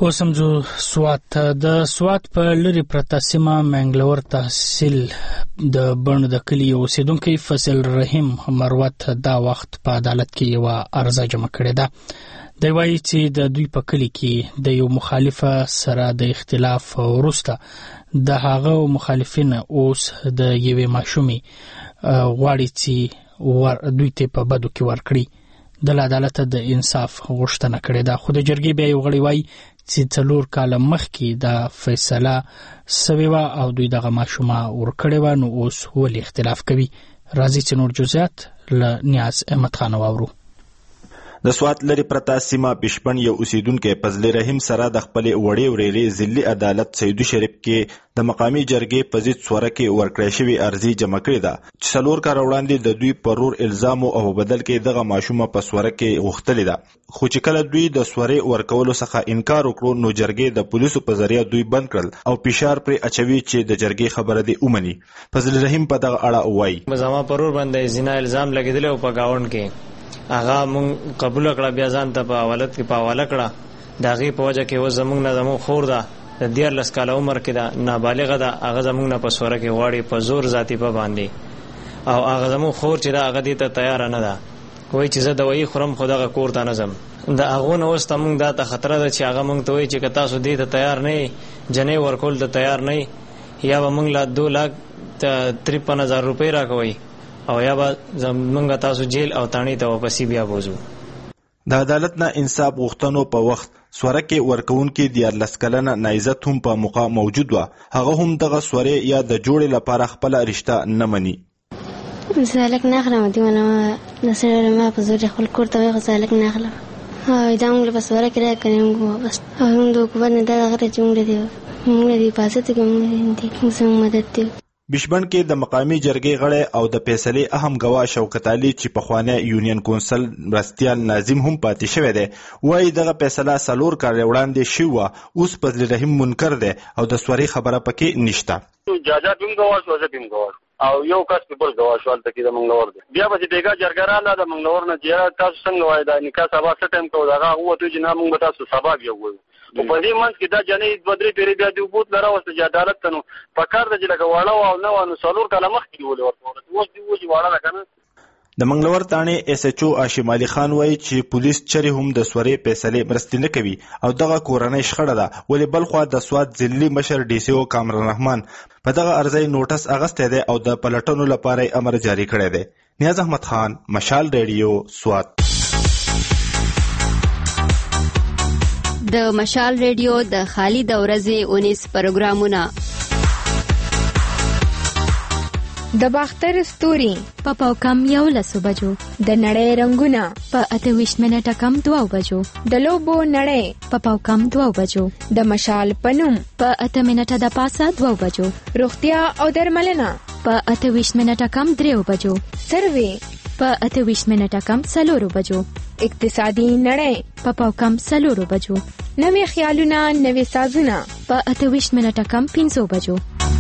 Speaker 1: اوس هم ځو سوات ته. د سوات په لرې پرته سیمه منګلور تحصیل د بڼ د کلي اوسیدونکی فضل رحیم مروت دا وخت په عدالت کې یوه عرضه جمع کړې ده. دی وایي چې د دوی په کلي کې د یو مخالفه سره د اختلاف وروسته د هغه مخالفین اوس د یوې ماشومې غواړي چې دوی ته په بدو کې ورکړي. د عدالت د انصاف غوښتنه کړې ده. خو د جرګې بیا یو غړی وایي چې 4 کاله مخکې دا فیصله سوې وه او دوی دغه ماشومه ورکړې وه، نو اوس ولې اختلاف کوي؟ راځي چې نور جزئیات له نیاز احمد خان واورو.
Speaker 17: د سوات لري پرتا سیمه بشپن یو اوسیدونکو فضل رحیم سره د خپل وړي ورېلې ضلعي عدالت سیدو شریف کې د مقامی جرګې په ضد سوره کې ورکړې شوی ارزي جمع کړې ده چې 4 کال وړاندې د دوی پرور الزام او بدل کې دغه ماشومه په سوره کې غوښتلې ده. خو چې کله دوی د سوره ورکولو څخه انکار وکړو نو جرګې د پولیسو په ذریعہ دوی بند کړل او فشار پر اچوي چې د جرګې خبره دی اومني. فضل رحیم په دغه اړه وایي
Speaker 20: مزما پرور باندې زنا الزام لګیدل او په گاوند کې هغه مون قبول کړه، بیا ځان ته په حوالت کې په حواله کړه. د هغې په وجه کې و زمونږ نه زمونږ خور ده د 14 کاله عمر کې ده، نابالغه ده. هغه زمونږ نه په سوره کې غواړي په زور ذاتي په باندې، او هغه زمونږ خور چې ده هغه دې ته تیار نه ده. وایي چې زه دوايي خورم خو دغه کور ته نه ځم. د هغو نه اوس ته مونږ دا ته خطره ده چې هغه مونږ ته وایي چې که تاسو دې ته تیار نه یې، جنۍ ورکول ته تیار نه یې، یا به مونږ له 2,53,000 روپۍ راکوئ او یا به زمونږ تاسو جیل او تاڼۍ ته واپسې بیا بوزو.
Speaker 17: د عدالت نه انصاف غوښتنو په وخت سوره کې ورکوونکي 14 کلنه نایزت هم په موقع موجود و. هغه هم دغه سوره یا د جوړې لپاره خپل رشتہ نه مني.
Speaker 7: سالک نه اخلم دی ونه نسره ما په زور خپل کور ته سالک نه اخلم. دا موږ په سوره کې راکنیم بس هم دوه کو باندې دا غره جوړ دی موږ دی پاسه ته کوم دي موږ مدد دی.
Speaker 17: بشبن کې د مقامی جرګې غړی او د فیصلې اهم گواه شوکت علي چې پخوانی یونین کونسل مرستیال ناظم هم پاتې شوی دی وایي دغه فیصله 4 کال وړاندې شوه. اوس فضل رحیم منکر دی او د سوري خبره پکې نشته.
Speaker 9: جاجا بیم گواه شو زه بیم گواه او یو کس په بل گواه شو تل کې د منګلور دی. بیا به بیګا جرګراله د منګلور نه چې تاسو څنګه وای دا نکاح سبا څه ټایم کو دغه هو ته چې نام موږ تاسو سبب یو وو په دې منځ کې دا جنې بدري پیری بیا دی بوت لره وسته چې عدالت ته نو پکار د جلګه واړه او نو نو 4 کاله مخکې ولې ورته اوس دی وځي واړه کنه.
Speaker 17: د منګلور تانې اس ایچ او هاشم علي خان وایي چې پولیس چری هم د سوري فیصله مرستې نه کوي او دغه کورنۍ شخړه ده. ولې بلخوا د سواد ضلعي مشر ډي سي او کامران رحمان په دغه ارزي نوټس اغسته ده او د پلټنو لپاره امر جاری کړی دی. نیاز احمد خان، مشال ریډیو، سوات.
Speaker 21: د مشال ریډیو د خالي د ورځې 19 پروګرامونه
Speaker 22: د باختر ستوري
Speaker 19: په پاوکم 11 بجو،
Speaker 22: د نړۍ رنگونه
Speaker 19: په 28 منټه کم 2 بجو،
Speaker 22: د لوبو نړۍ
Speaker 19: په پاوکم 2 بجو،
Speaker 22: د مشال پنوم
Speaker 19: په 8 منټه د پاسه 2 بجو،
Speaker 22: روغتیا او درملنه
Speaker 19: په 28 منټه کم 3 بجو،
Speaker 22: سروي
Speaker 19: په 28 منټه کم 4 بجو،
Speaker 22: اقتصادي نړۍ
Speaker 19: په پاوکم 4 بجو،
Speaker 22: نوې خیالونه نوې سازونه
Speaker 19: په 28 منټه کم 5 بجو.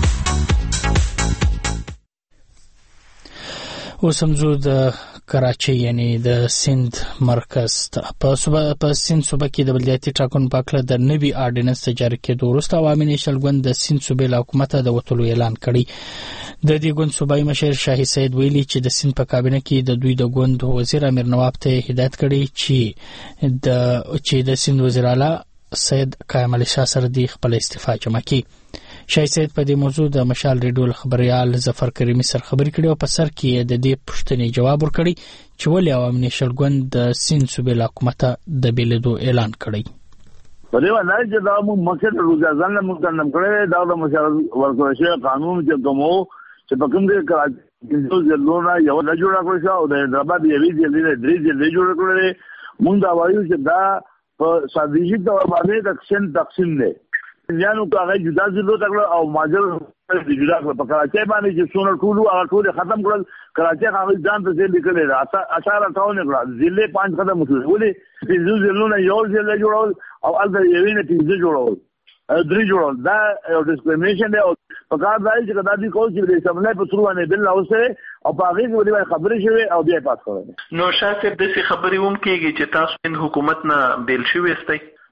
Speaker 1: اوس هم زه د کراچۍ یعنی د سند مرکز په سند صوبه کې د بلدیاتي ټاکنو په اړه د نوي آرډیننس جاری کېدو وروسته عوامي نیشنل ګوند د سند صوبې له حکومته د وتلو اعلان کړی. د دې ګوند صوبایي مشر شاهي سید ویلي چې د سند په کابینه کې د دوی د ګوند وزیر امیر نواب ته هدایت کړی چې د سند وزیر اعلی سید قائم علي شاه سره د خپل استعفا جمع کړي. شاهي سید په دې موضوع د مشال ریډیو خبريال ظفر کریمي سره خبرې کړې او په سر کې د دې پوښتنې جواب ورکړي چې ولې عوامي نیشنل ګوند د سند صوبې له حکومته د بیلیدو اعلان کړی.
Speaker 3: په دې باندې چې دا موږ مخکې د روزګان له مقدم کړی دا د مشال ورکړی قانون چې کومو چې په کوم ځای کې د ځلونه یو نه جوړ کړی او د حیدرآباد یوې ځلې درې ځلې جوړ کړی. موږ دا وایو چې دا په استراتیژیک ډول باندې تقسیم دی. یانو هغه جدا ځلو تکړه او ماجر د جدا په کراچۍ باندې چې څونه ټولو هغه ټول ختم کړل. کراچۍ هغه ځان ته لیکل دي 1858 کړه ضلع 5 ختم شول. ولې د ځلونه یو ځل جوړول او البته یوې نه 3 جوړول درې جوړول دا یو ډیسکریمینیشن دی او په کار دی چې دا د کوم چې د سملای په تر باندې بل اوسه او په هغه کې ولې خبرې شوي او بیا پات کړل.
Speaker 23: نو شاسه د څه خبرې هم کېږي چې تاسو د حکومت نه بیل شوي استئ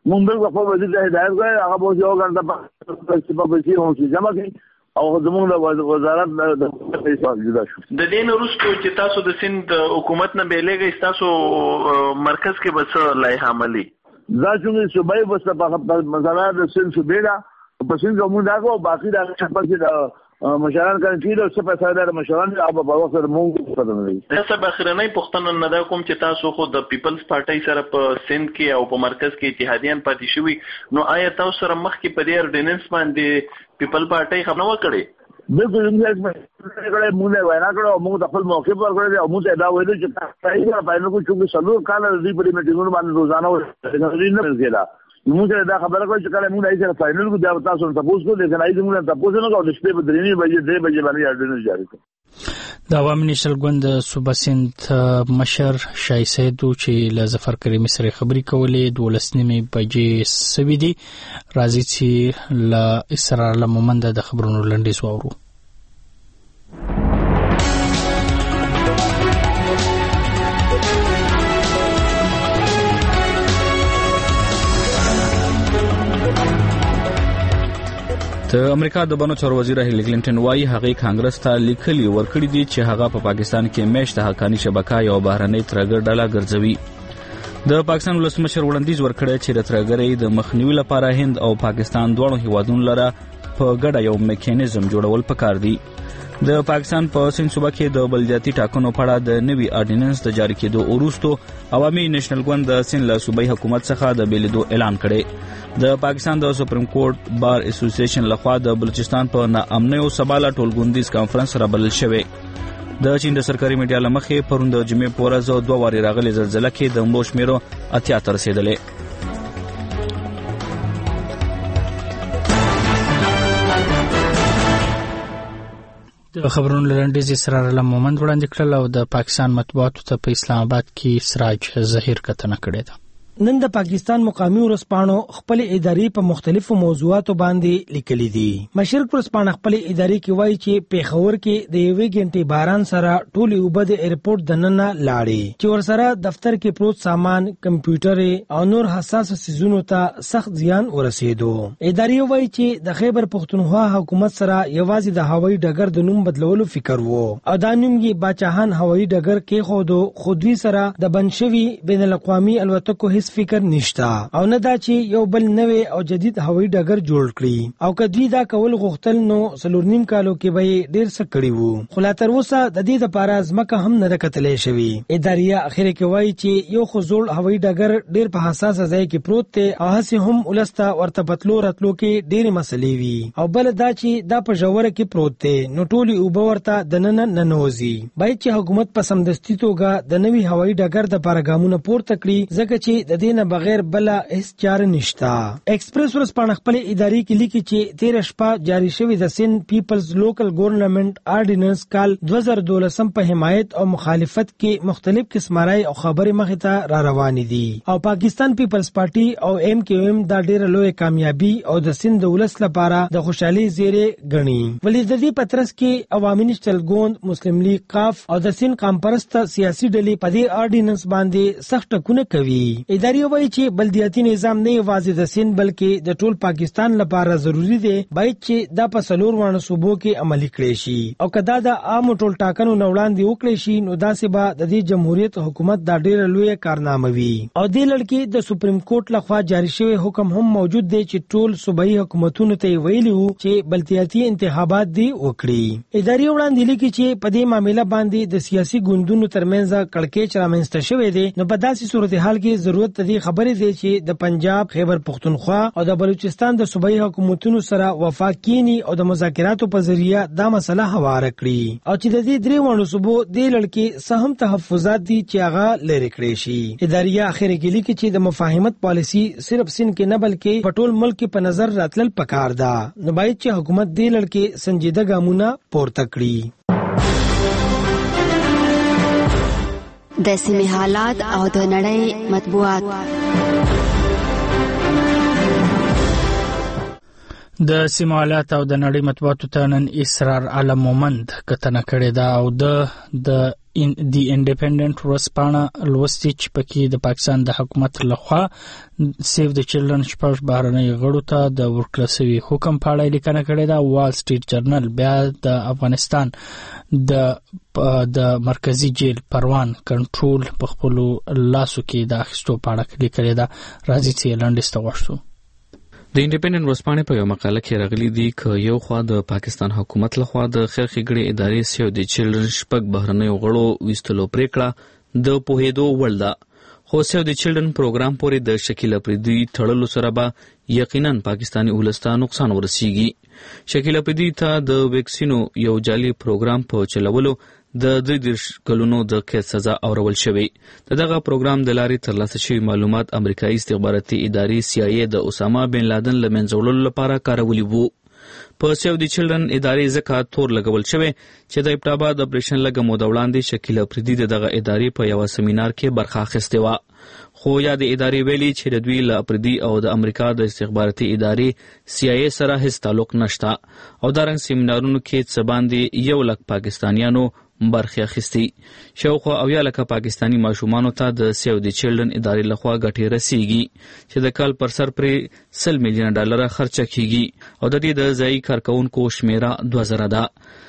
Speaker 3: مونږ به خپل وزیر ته هدایت کوي هغه به یو غنټه په پیسې هوڅ جمع کړي او زموږ د وزارت د پیسې جدا شو.
Speaker 2: د دې وروسته چې تاسو د سند حکومت نه بیلېږئ تاسو مرکز کې بس لایحه عملي
Speaker 3: دا څنګه صوبای بس په مثلا د سند صوبې دا په سند کوم دا کو باقي دا خبر چې مشران کړي او څه په ساده مشران او په وخت مونږ پدې نه دي.
Speaker 2: تاسو اخرنۍ پښتنه نه دا کوم چې تاسو خو د پیپلز پارټي سره په سند کې او په مرکز کې اتحادیان پاتې شوي نو آیا تاسو سره مخ کې په دې اورډیننس باندې پیپل پارټي خبرونه وکړي؟
Speaker 3: بالکل موږ وینا کړو موږ د خپل موقع پر کړی او موږ دا ویلو چې تاسو پاینو کو چې څلور کال د دې په میټینګونو باندې روزانه نه کېدا موږ دا خبره کوي چې کله موږ ایسه فائنل کو دا تاسو ته تاسو کو لیکن ایسه موږ تاسو نه کوو د شپې په 3 بجې باندې اډنس جاری کړ.
Speaker 1: د عوامي نېشنل ګوند صوبه سند مشر شای سید چې له ظفر کریم سره خبرې کولې 12 بجې سوي دي راځي چې له اسرار له مومند د خبرونو لنډیز واورو.
Speaker 8: د امریکا د بانو چارو وزیر هیلری کلینټن وايي هغه کانګرس ته لیکلي ورکړي دي چې هغه په پاکستان کې میشت حقانی شبکه یو بهرنۍ ترګر ډله ګرځوي. د پاکستان ولسمشر وړاندیز ورکړی چې د ترګرې د مخنیوي لپاره هند او پاکستان دواړو هیوادونو لپاره په ګډه یو میکانیزم جوړول پکار دي. د پاکستان په سند صوبه کې د بلدیاتي ټاکنو په اړه د نوي اورډیننس د جاری کېدو وروسته عوامي نېشنل ګوند د سند له صوبایي حکومت څخه د بیلیدو اعلان کړی. د پاکستان د سپریم کورټ بار اسوسییشن لخوا د بلوچستان په ناامنۍ او سباله ټولګوندیز کانفرنس رابلل شوی. د چین د سرکاري میډیا لمخې پرون د جمعې په ورځ 2 واري راغلي زلزلې کې د مړو شمیرو 80 ته رسیدلې.
Speaker 1: د خبرونو لنډیز اسرار الله مومند وړاندې کړل او د پاکستان مطبوعاتو ته په اسلام آباد کې سراج ظهیر کتنه کړې ده.
Speaker 11: نن د پاکستان مقامی ورسپانو خپل ادارې په مختلفو موضوعاتو باندې لیکلي دي. مشرق ورسپانو خپل ادارې کې وایي چې پیښور کې د یوې غنټې باران سره ټول اوبه د ایرپورټ دننه لاړې چې ورسره دفتر کې پروت سامان، کمپیوټر او نور حساس سيزونو ته سخت زیان ورسېدو. ادارې وایي چې د خیبر پختونخوا حکومت سره یوازې د هوایي ډګر د نوم بدلولو فکر وو او دا نوم یې باچاهان هوایي ډګر کې خو دوی سره د بنشوي بین الاقوامي الوتکو هیڅ فکر نشتا او نه دا چې یو بل نوې او جدید هوایي ډګر جوړ کړي او کدوی دا کول غوښتل نو 4 کالو کې به ډیر څه کړي وو. خو لا تر اوسه د دې لپاره ځمکه هم نه کتلې شوی. ادارې اخر کې وایي چې یو خو زوړ هوایي ډګر ډیر په حساس ځای کې پروت دی او هڅه هم ولسته ورته پتلو راتلو کې ډیر مسلې وي او بل دا چې دا په جوړه کې پروت دی نو ټولي اوبه ورته دننه ننوزي. باید چې حکومت په سمدستي توګه د نوي هوایي ډګر د پارګامونو پورته کړي ځکه چې د دې نه بغیر بل هیڅ چاره نشتا. ایکسپریس ورسپانه خپل ادارې کې لیکي چې 13 شپه جاری شوی د سند پیپلز لوکل ګورنمنت اورډیننس کال 2012 په حمایت او مخالفت کې مختلف قسمه رائے او خبرې مخې ته را روانې دي او پاکستان پیپلز پارټي او ایم کیو ایم دا ډیره لوی کامیابی او د سند ولس لپاره د خوشحالي زیری غني. ولې د دې پترس کې عوامي نېشنل ګوند، مسلم لیگ قاف او د سند قامپرست سیاسي ډلې په دې اورډیننس باندې سخت ټکونه کوي. ادارې وایي چې بلدیاتي نظام نه یوازې د سند بلکې د ټول پاکستان لپاره ضروری دی باید چې دا په 4 وانه صوبو کې عملي کړي شي او کدا د عام ټول ټاکنو وړاندې وکړي شي نو دا سبا د دې جمهوریت حکومت دا ډیره لوی کارنامه وي. او د لړکی د سپریم کورټ لخوا جاری شوی حکم هم موجود دی چې ټول صوبایي حکومتونو ته ویلي وو چې بلدیاتي انتخابات دی وکړي. ادارې وړاندې لیکي چې په دې معاملې باندې د سیاسي ګوندونو ترمنځ کړکېچ رامنځته شوی دی نو په داسې صورتحال کې ضرورت دی خبرې دی چې د پنجاب، خیبر پختونخوا او د بلوچستان د صوبایي حکومتونو سره وفاقینی او د مذاکراتو په ذریعہ دا مسله هواره کړي او چې د دې 3 وانه صوبو د لړکی سهم تحفظات دي چې هغه لري کړی شي. ادارې اخر کې لیکي چې د مفاهمت پالیسی صرف سند کې نه بلکې په ټول ملک په نظر راتلل پکار ده. نو باید چې حکومت د لړکی سنجیده ګامونه پورته کړي.
Speaker 21: د سیمې حالات او د نړۍ مطبوعات.
Speaker 1: د سیمې حالات او د نړۍ مطبوعاتو ته نن اسرار عالم مومند کتنه کړې ده او د دی انډیپندنت ورځپاڼه لوستي چې پکې د پاکستان د حکومت لخوا سیو د چلډرن شپږ بهرنۍ غړو ته د ورکړل شوي حکم په اړه لیکنه کړې ده. وال سټریټ جرنل بیا د افغانستان د مرکزی جیل پروان کنټرول په خپل لاسو کې د اخیستو په اړه لیکلې ده. راځي چې لنډیز ته وښو.
Speaker 8: د انډیپندنت ورځپاڼې په یو مقاله کې راغلي دي چې یو خوا د پاکستان حکومت لخوا د خیر ښېګړې ادارې سیو د چلډرن شپږ بهرنیو غړو ویستلو پریکړه د پوهېدو وړ ده، خو سیو د چلډرن پروګرام پورې د شکیل افریدي تړلو سره به یقینا پاکستاني ولس ته نقصان ورسیږي. شکیل افریدي ته د ویکسینو یو جعلي پروګرام په چلولو د 33 کلونو د قید سزا اورول شوی. دغه پروګرام د لارې ترلاسه شوی معلومات امریکایي استخباراتي ادارې CIA د اسامه بن لادن له منځه وړلو لپاره کارولي وو. په سیو د چلډرن ادارې ځکه تور لګول شوی چې د ابتاباد اپریشن لږه موده وړاندې شکیل افریدي دغه ادارې په یو سیمینار کې برخه اخیستې وه، خو یا د ادارې ویلي چې د دوی له افریدي او د امریکا د استخباراتي ادارې CIA سره هیڅ تعلق نشته او دارنګ سیمینارونو کې څه باندې 1 لک پاکستانیانو برخه اخیستی. شاوخوا 70 لکه پاکستانی ماشومانو ته د سیو د چلډرن ادارې لخوا ګټې رسیږي چې د کال پر سر پرې $100 میلیون خرچه کیږي او د دې د ځایي کارکونکو شمیره 2000 ده.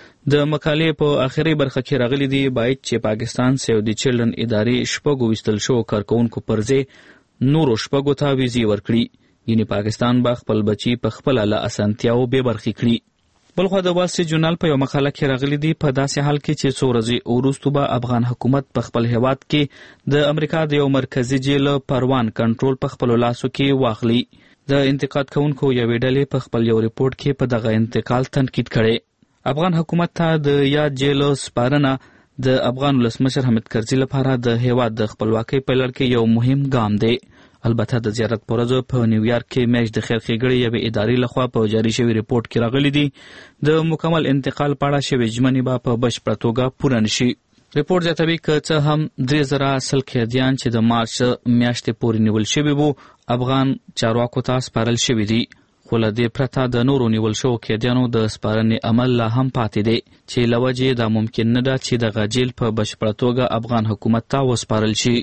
Speaker 8: د مقالې په آخري برخه کې راغلي دي باید چې پاکستان سیو د چلډرن ادارې شپږو ویستل شو کارکونکو پر ځای نورو شپږو ته ویزې ورکړي، یعنی پاکستان به خپل بچي په خپله له اسانتیاو بې برخې کړي. بلخوا د وال سټریټ جورنال په یو مقاله کې راغلي دي په داسې حال کې چې څو ورځې وروسته به افغان حکومت په خپل هیواد کې د امریکا د یو مرکزی جیل پروان کنټرول په خپل لاسو کې واخلي. د انتقاد کوونکو یوې ډلې په خپل یو ریپورت کې په دغه انتقال تنقید کړی. افغان حکومت ته د یاد جیل سپارنه د افغان ولسمشر حامد کرزي لپاره د هیواد د خپلواکۍ په لړ کې یو مهم ګام دی. البته د زیارت پر ورځ په نیویارک کې میاشت د خیر ښېګړې یوې ادارې لخوا په جاري شوي ریپورت کې راغلي دي د مکمل انتقال په اړه شوې ژمنې به په بشپړه توګه پوره نشي. ریپورت زیاتوي که څه هم 3000 اصل قیدیان چې د مارچ میاشتې پورې نیول شوي وو افغان چارواکو ته سپارل شوي دي، خو له دې پرته د نورو نیول شوو قیدیانو د سپارنې عمل لا هم پاتې دی چې له وجې دا ممکن نه ده چې دغه جیل په بشپړه توګه افغان حکومت ته وسپارل شي.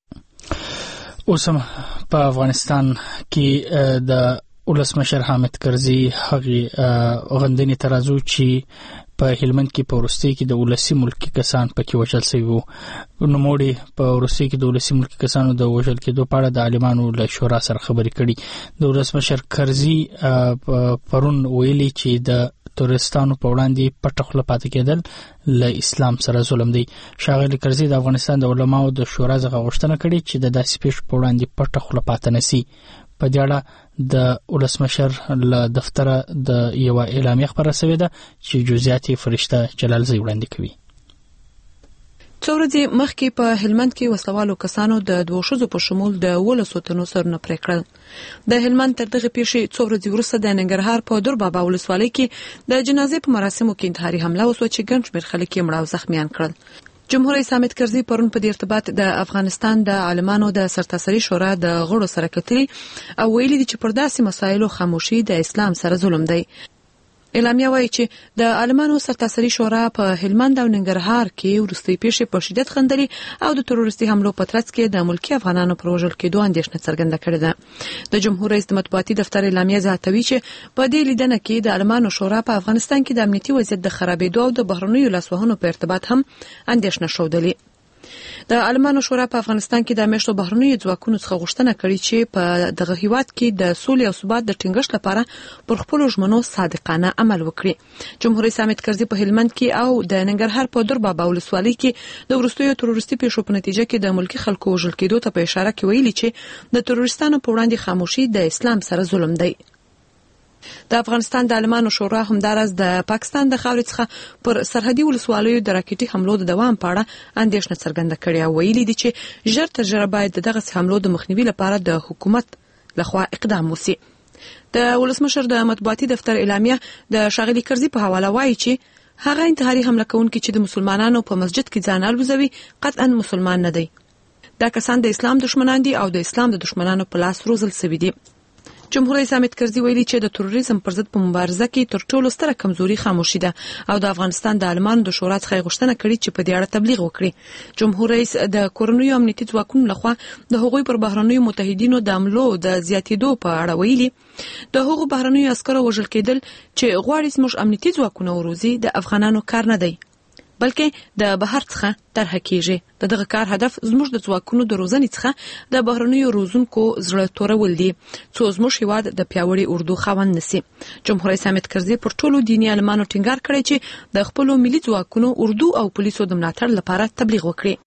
Speaker 1: اوس هم په افغانستان کې د ولسمشر حامد کرزي هغې غندنې ته راځو چې په هلمند کې په وروستۍ کې د ولسي ملکي کسان پکې وژل شوي وو. نوموړي په وروستۍ کې د ولسي ملکي کسانو د وژل کېدو په اړه د عالمانو له شورا سره خبرې کړي. د ولسمشر کرزي پرون ویلي چې د تورستانو په وړاندې پټه خوله پاتې کېدل له اسلام سره ظلم دی. ښاغلي کرزي د افغانستان د علماو د شورا څخه غوښتنه کړې چې د داسې پیښو په وړاندې پټه خوله پاتې نشي. په دې اړه د ولسمشر له دفتره د یو اعلامیه خبره شوې ده چې جزئیات یې فرشته جلالزی وړاندې کوي.
Speaker 10: څو ورځې مخکې په هلمند کې وسلوالو کسانو د 2 ښځو په شمول د 12 تنو سرونه پرې کړل. د هلمند تر دغه پیښې څو ورځې وروسته د ننګرهار په دور بابا ولسوالۍ کې د جنازې په مراسمو کې انتحاري حمله وسوه چې ګڼ شمېر خلک یې مړه او زخمیان کړل. جمهور رئیس حامد کرزي پرون په دې ارتباط د افغانستان د عالمانو د سرتاسري شورا د غړو سره کتلي او ویلي دي چې پر داسې مسایلو خاموشي د اسلام سره ظلم دی. اعلامیه وایي چې د عالمانو سرتاسري شورا په هلمند او ننګرهار کې وروستۍ پیښې په شدت خندلي او د تروریستي حملو په ترڅ کې د ملکي افغانانو پر وژل کېدو اندېښنه څرګنده کړې ده. د جمهور رئیس د مطبوعاتي دفتر اعلامیه زیاتوي چې په دې لیدنه کې د عالمانو شورا په افغانستان کې د امنیتي وضعیت د خرابېدو او د بهرنیو لاسوهنو په ارتباط هم اندېښنه ښودلې. د عالمانو شورا په افغانستان کې د میشتو بهرنیو ځواکونو څخه غوښتنه کړې چې په دغه هیواد کې د سولې او ثبات د ټینګښت لپاره پر خپل ژمنو صادقانه عمل وکړي. جمهور رئیس حامد کرزي په هلمند کې او د ننګرهار په دور بابا ولسوالۍ کې د وروستیو تروریستي پیښو په نتیجه کې د ملکي خلکو وژل کېدو ته په اشاره کې ویلي چې د تروریستانو په وړاندې خاموشي د اسلام سره ظلم دی. د افغانستان د عالمانو شورا همدارس د پاکستان د خاورې څخه پر سرحدي ولسوالیو د راکټي حملو د دوام په اړه اندېښنه څرګنده کړې او ویلي دي چې ژر تر ژره باید دغه حملو د مخنیوي لپاره د حکومت لخوا اقدام وشي. د ولسمشر د مطبوعاتي دفتر اعلامیه د ښاغلي کرزي په حواله وایي چې هغه انتحاري حمله کوونکي چې د مسلمانانو په مسجد کې ځان الوزوي قطعا مسلمان نه دی. دا کسان د اسلام دشمنان دي او د اسلام د دشمنانو په لاس روزل شوي دي. جمهور رئیس حامد کرزي ویلي چې د تروریزم پر ضد په مبارزه کې تر ټولو ستره کمزوري خاموشي ده او د افغانستان د عالمانو د شورا څخه غوښتنه کړې چې په دې اړه تبلیغ وکړي. جمهور رئیس د کورنیو امنیتي ځواکونو لخوا د هغوی پر بهرنیو متحدینو د حملو د زیاتېدو په اړه ویلي د هغو بهرنیو عسکرو وژل کېدل چې غواړي زموږ امنیتي ځواکونه وروزي د افغانانو کار نه دی بلکې د بهر څخه طرح کیږي. دغه کار هدف زموږ د ځواکونو د روزنې څخه د بهرنیو روزونکو زړه تورول دي څو زموږ هیواد د پیاوړي اردو خاوند نشي. جمهور رئیس حامد کرزي پر ټولو دیني عالمانو ټینګار کړی چې د خپل ملي ځواکونو اردو او پولیسو د ملاتړ لپاره تبلیغ وکړي.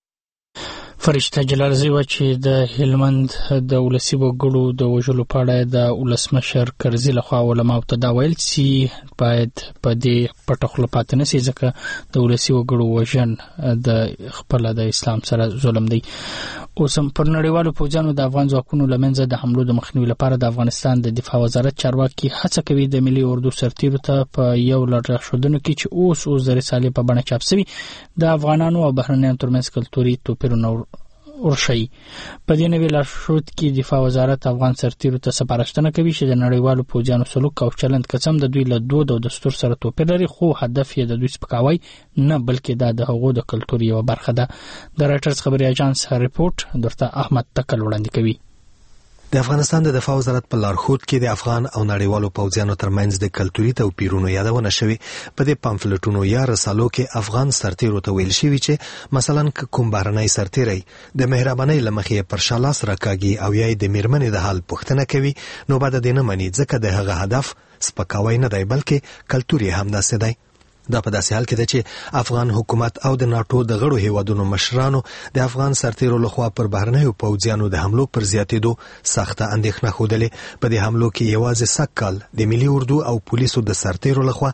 Speaker 1: فرشته جلالزی و چې د هلمند د ولسی وګړو د وژلو په اړه د ولسمشر کرزي لخوا علماء ته دا ویل چې باید په دې پټخله پاتې نشي ځکه د ولسی وګړو وژن د خپل د اسلام سره ظلم دی. اوس هم پر نړیوالو پوځانو د افغان ځواکونو لمنځه د حملو د مخنیوي لپاره د افغانستان د دفاع وزارت چارواکي هڅه کوي د ملي اردو سرتیرو ته په یو لړ راښودنو کې چې اوس د رسالې په بڼه چاپ شوی د افغانانو او بهرنیانو ترمنځ کلتوري توپیرونه ورشي. په دې نوې لارښود کې دفاع وزارت افغان سرتیرو ته سپارښتنه کوي چې د نړیوالو پوځیانو سلوک او چلند قسم د دوی له دود او دستور سره توپیر لري خو هدف یې د دوی سپکاوی نه بلکې د هغو د کلتور یو برخه ده. د رایټرز خبري اژانس ریپورت درته احمد تکل وړاندې کوي.
Speaker 6: د افغانستان د دفاع وزارت په لارښود کې د افغان او نړیوالو پوځیانو ترمنځ د کلتوري توپیرونو یادونه شوې. په دې پامفلټونو یا رسالو کې افغان سرتیرو ته ویل شوی چې مثلا کوم بهرنی سرتیری د مهربانۍ لمخې پر شالاس راکاږي او یا د میرمنې د حال پوښتنه کوي نو بعد د نه مني ځکه د هغه هدف سپکاوی نه دی بلکې کلتوري هم داسې دی. دا په داسې حال کې ده چې افغان حکومت او د ناتو د غړو هیوادونو مشرانو د افغان سرتیرو لخوا پر بهرنیو پوځیانو د حملو پر زیاتېدو سخته اندېښنه ښودلې. په دې حملو کې یوازې سږ کال د ملي اردو او پولیسو د سرتیرو لخوا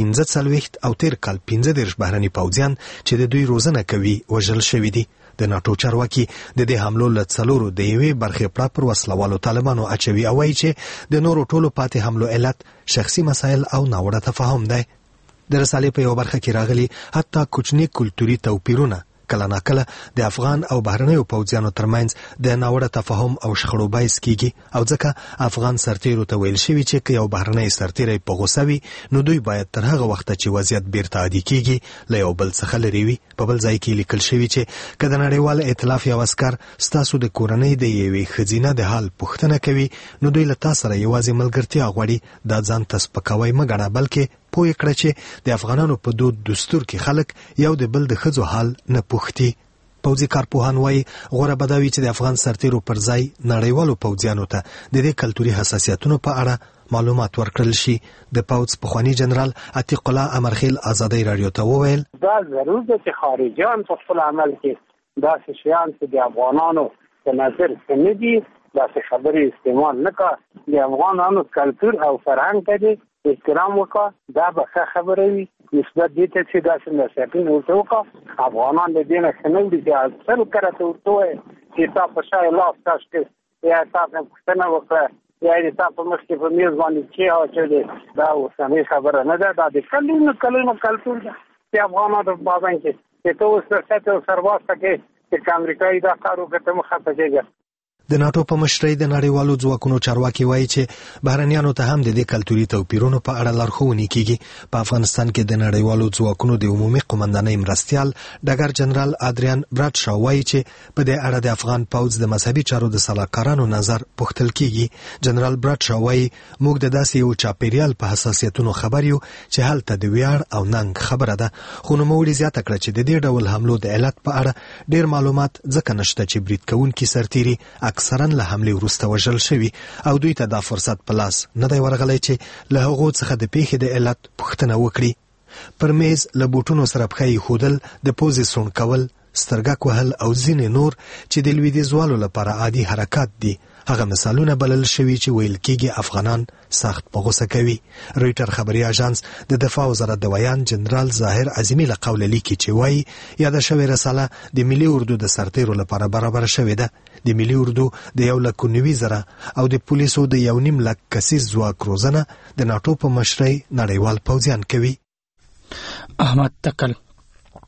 Speaker 6: 45 او تیر کال 15 بهرني پوځیان چې د دوی روزنه کوي وژل شوي دي. د ناتو چارواکي د دې حملو له څلورو د یوې برخې پړه پر وسلوالو طالبانو اچوي او وایي چې د نورو ټولو پاتې حملو علت شخصي مسایل او ناوړه تفاهم دی. د رسالې په یو برخه کې راغلي حتی کوچني کلتوري توپیرونه کله ناکله د افغان او بهرنیو پوځیانو ترمنځ د ناوړه تفاهم او شخړو باعث کیږي او ځکه افغان سرتیرو ته ویل شوی چې که یو بهرنی سرتیری په غوسه وي نو دوی باید تر هغه وخته چې وضعیت بیرته عادي کیږي له یو بل څخه لرې وي. په بل ځای کې لیکل شوی چې که د نړیوال ائتلاف یو عسکر ستاسو د کورنۍ د یوې ښځینه د حال پوښتنه کوي نو دوی له تا سره یوازې ملګرتیا غواړي. دا ځان ته سپکاوی مه ګڼه بلکې پوه کړه چې د افغانانو په دود دستور کې خلک یو د بل د ښځو حال نه پوښتي. پوځي کارپوهان وایي غوره به دا وي چې د افغان سرتیرو پر ځای نړیوالو پوځیانو ته د دې کلتوري حساسیتونو په اړه معلومات ورکړل شي. د پوځ پخوانی جنرال عتیق الله امرخیل آزادۍ رادیو ته وویل
Speaker 12: دا ضرور ده چې خارجیان په خپل عمل کې داسې شیان چې د افغانانو په نظر کې نه دي داسې خبرې استعمال نه کړه. د افغانانو کلتور او فرهنګ ته احترام وکړه. دا به ښه خبره وي نسبت دې ته چې داسې نصیحتونه ورته وکړه. افغانان د دې نه ښه نه وړي چې سل کله ته ورته ووایې چې تا په شا لاس کش کړ یا تا نه پوښتنه وکړه یا دې تا په مخ کې په میز باندې چې اچولې. دا اوسنۍ خبره نه ده. دا د کلونو کلتور ده چې افغانان په بابن کې چې ته اوس سرسته او سرباسته کې چې امریکایي دا کار وکړه ته مخه ته کېږي.
Speaker 6: د ناتو په مشرۍ د نړیوالو ځواکونو چارواکي وایي چې بهرنیانو ته هم د دې کلتوري توپیرونو په اړه لارښوونې کیږي. په افغانستان کې د نړیوالو ځواکونو د عمومي قومندانۍ مرستیال ډګر جنرال ادریان براډشا وایي چې په دې اړه د افغان پوځ د مذهبي چارو د سلاکارانو نظر پوښتل کیږي. جنرال براډشا وایي موږ د داسې یو چاپیریال په حساسیتونو خبر یو چې هلته د ویاړ او ننګ خبره ده. خو نوموړي زیاته کړه چې د دې ډول حملو د علت په اړه ډیر معلومات ځکه نشته چې برید کوونکي سرتیري اکثرا له حملې وروسته وژل شوي او دوی ته دا فرصت په لاس نه دی ورغلی چې له هغو څخه د پیښې د علت پوښتنه وکړي. پر میز له بوټونو سره پښه ایښودل، د پوزې سوڼ کول، سترګک وهل او ځینې نور چې د لویدیځوالو لپاره عادي حرکات دي هغه مثالونه بلل شوي چې ویل کېږي افغانان سخت په غوسه کوي. رویټر خبري اژانس د دفاع وزارت د ویان جنرال ظاهر عظیمی له قوله لیکي چې وایي یاده شوې رساله د ملي اردو د سرتیرو لپاره برابر شوې ده. د ملي اردو د 1,90,000 او د پولیسو د 1.5 لک کسیز ځواک روزنه د ناتو په مشرۍ نړیوال پوځیان کوي.
Speaker 1: احمد تکل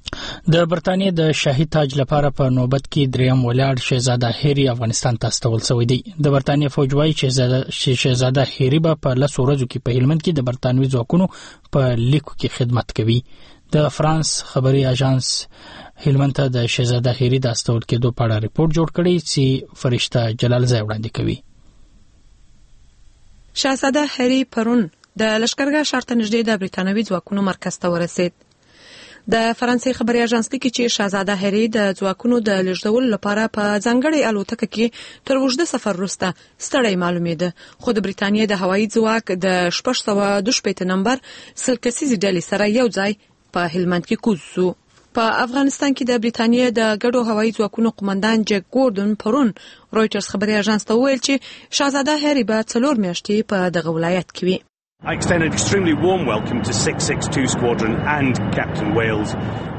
Speaker 1: د برتانیې د شاهي تاج لپاره په نوبت کې دریم ولاړ شهزاده هری افغانستان ته استول شوی دی. د برتانیې فوج وايي چې شهزاده هری به په 10 ورځو کې په هلمند کې د برتانوي ځواکونو په لیکو کې خدمت کوي. د فرانس خبري اژانس هلمند ته د شهزاده هری د استول کېدو په اړه ریپورت جوړ کړی چې فرشته جلالزای وړاندې کوي.
Speaker 10: شهزاده هری پرون د لشکرګاه ښار ته نږدې د برتانوي ځواکونو مرکز ته ورسید. د فرانسې خبري اژانس لیکي چې شهزاده هری د ځواکونو د لېږدولو لپاره په ځانګړې الوتکه کې تر اوږده سفر وروسته ستړی معلومېده، خو د برتانیې د هوایي ځواک د 622 نمبر سلکسیزې ډلې سره یو ځای په هلمند کې کوز شو. په افغانستان کې د برتانیې د ګډو هوایي ځواکونو قومندان جک ګوردن پرون رويټرز خبري اژانس ته وویل چې شهزاده هری به 4 میاشتې په دغه ولایت کې وي.
Speaker 14: I extend an extremely warm welcome to 662 Squadron and Captain Wales,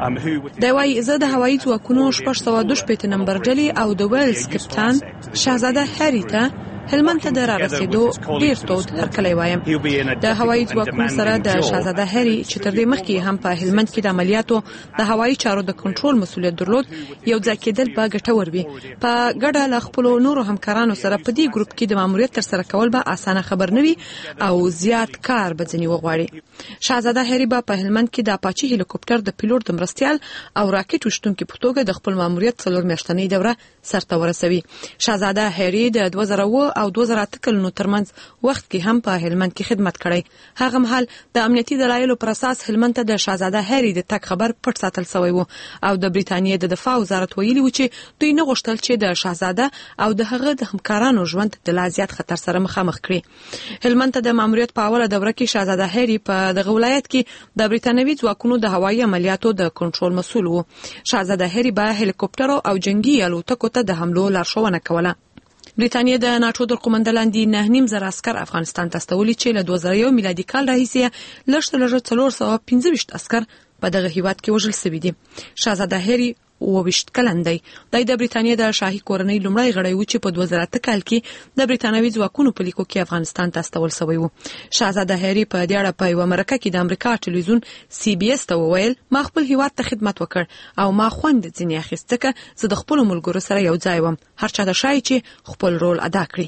Speaker 10: د وايي زه د هوایي ځواکونو 622 نمبر ډلې او د ویلز کپتان شهزاده هری ته هلمند ته د رارسېدو ډیر تود هرکلی وایم. د هوایي ځواکونو سره د شهزاده هری چې تر دې مخکې هم په هلمند کې د عملیاتو د هوایي چارو د کنټرول مسولیت درلود یو ځای کېدل به ګټور وي. په ګډه له خپلو نورو همکارانو سره په دې ګروپ کې د ماموریت ترسره کول به اسانه خبر نه وي او زیات کار به ځنې وغواړي. شهزاده هری به په هلمند کې د اپاچي هلیکوپټر د پیلوټ د مرستیال او راکټ وشتونکو په توګه د خپل ماموریت 4 میاشتنۍ دوره سرته ورسوي. شهزاده هری د 2000 او 2008 کلونو ترمنځ وخت کې هم په هلمند کې خدمت کړی. هغه مهال د امنیتي دلایلو پر اساس هلمند ته د شهزاده هری د تک خبر پټ ساتل شوی و او د برتانیې د دفاع وزارت ویلي و چې دوی نه غوښتل چې د شهزاده او د هغه د همکارانو ژوند د لا زیات خطر سره مخامخ کړي. هلمند ته د ماموریت په اوله دوره کې شهزاده هری په دغه ولایت کې د برتانوي ځواکونو د هوایي عملیاتو د کنټرول مسؤل و. شهزاده هری به هلیکوپټر او جنگي الوتکو ته د حملو لارښوونه کوله. برتانیې د ناتو در قومنده لاندې 9.5 عسكر افغانستان ته استولي چې له 2001 میلادي کال راهیسې لږ 415 عسكر په دغه هیواد کې وژل شوي دي. شهزاده هری 22 کلن دی. د برتانیې د شاهي کورنۍ لومړی غړی و چې په 2008 کال کې د برتانوي ځواکونو په لیکو کې افغانستان ته استول شوی و. شهزاده هری په دې اړه په یو مرکه کې د امریکا ټلویزیون CBS ته وویل ما خپل هیواد ته خدمت وکړ او ما خوند ځینې اخیسته که زه د خپل ملګرو سره یو ځای وم. هر چا د شای چې خپل رول ادا کړي.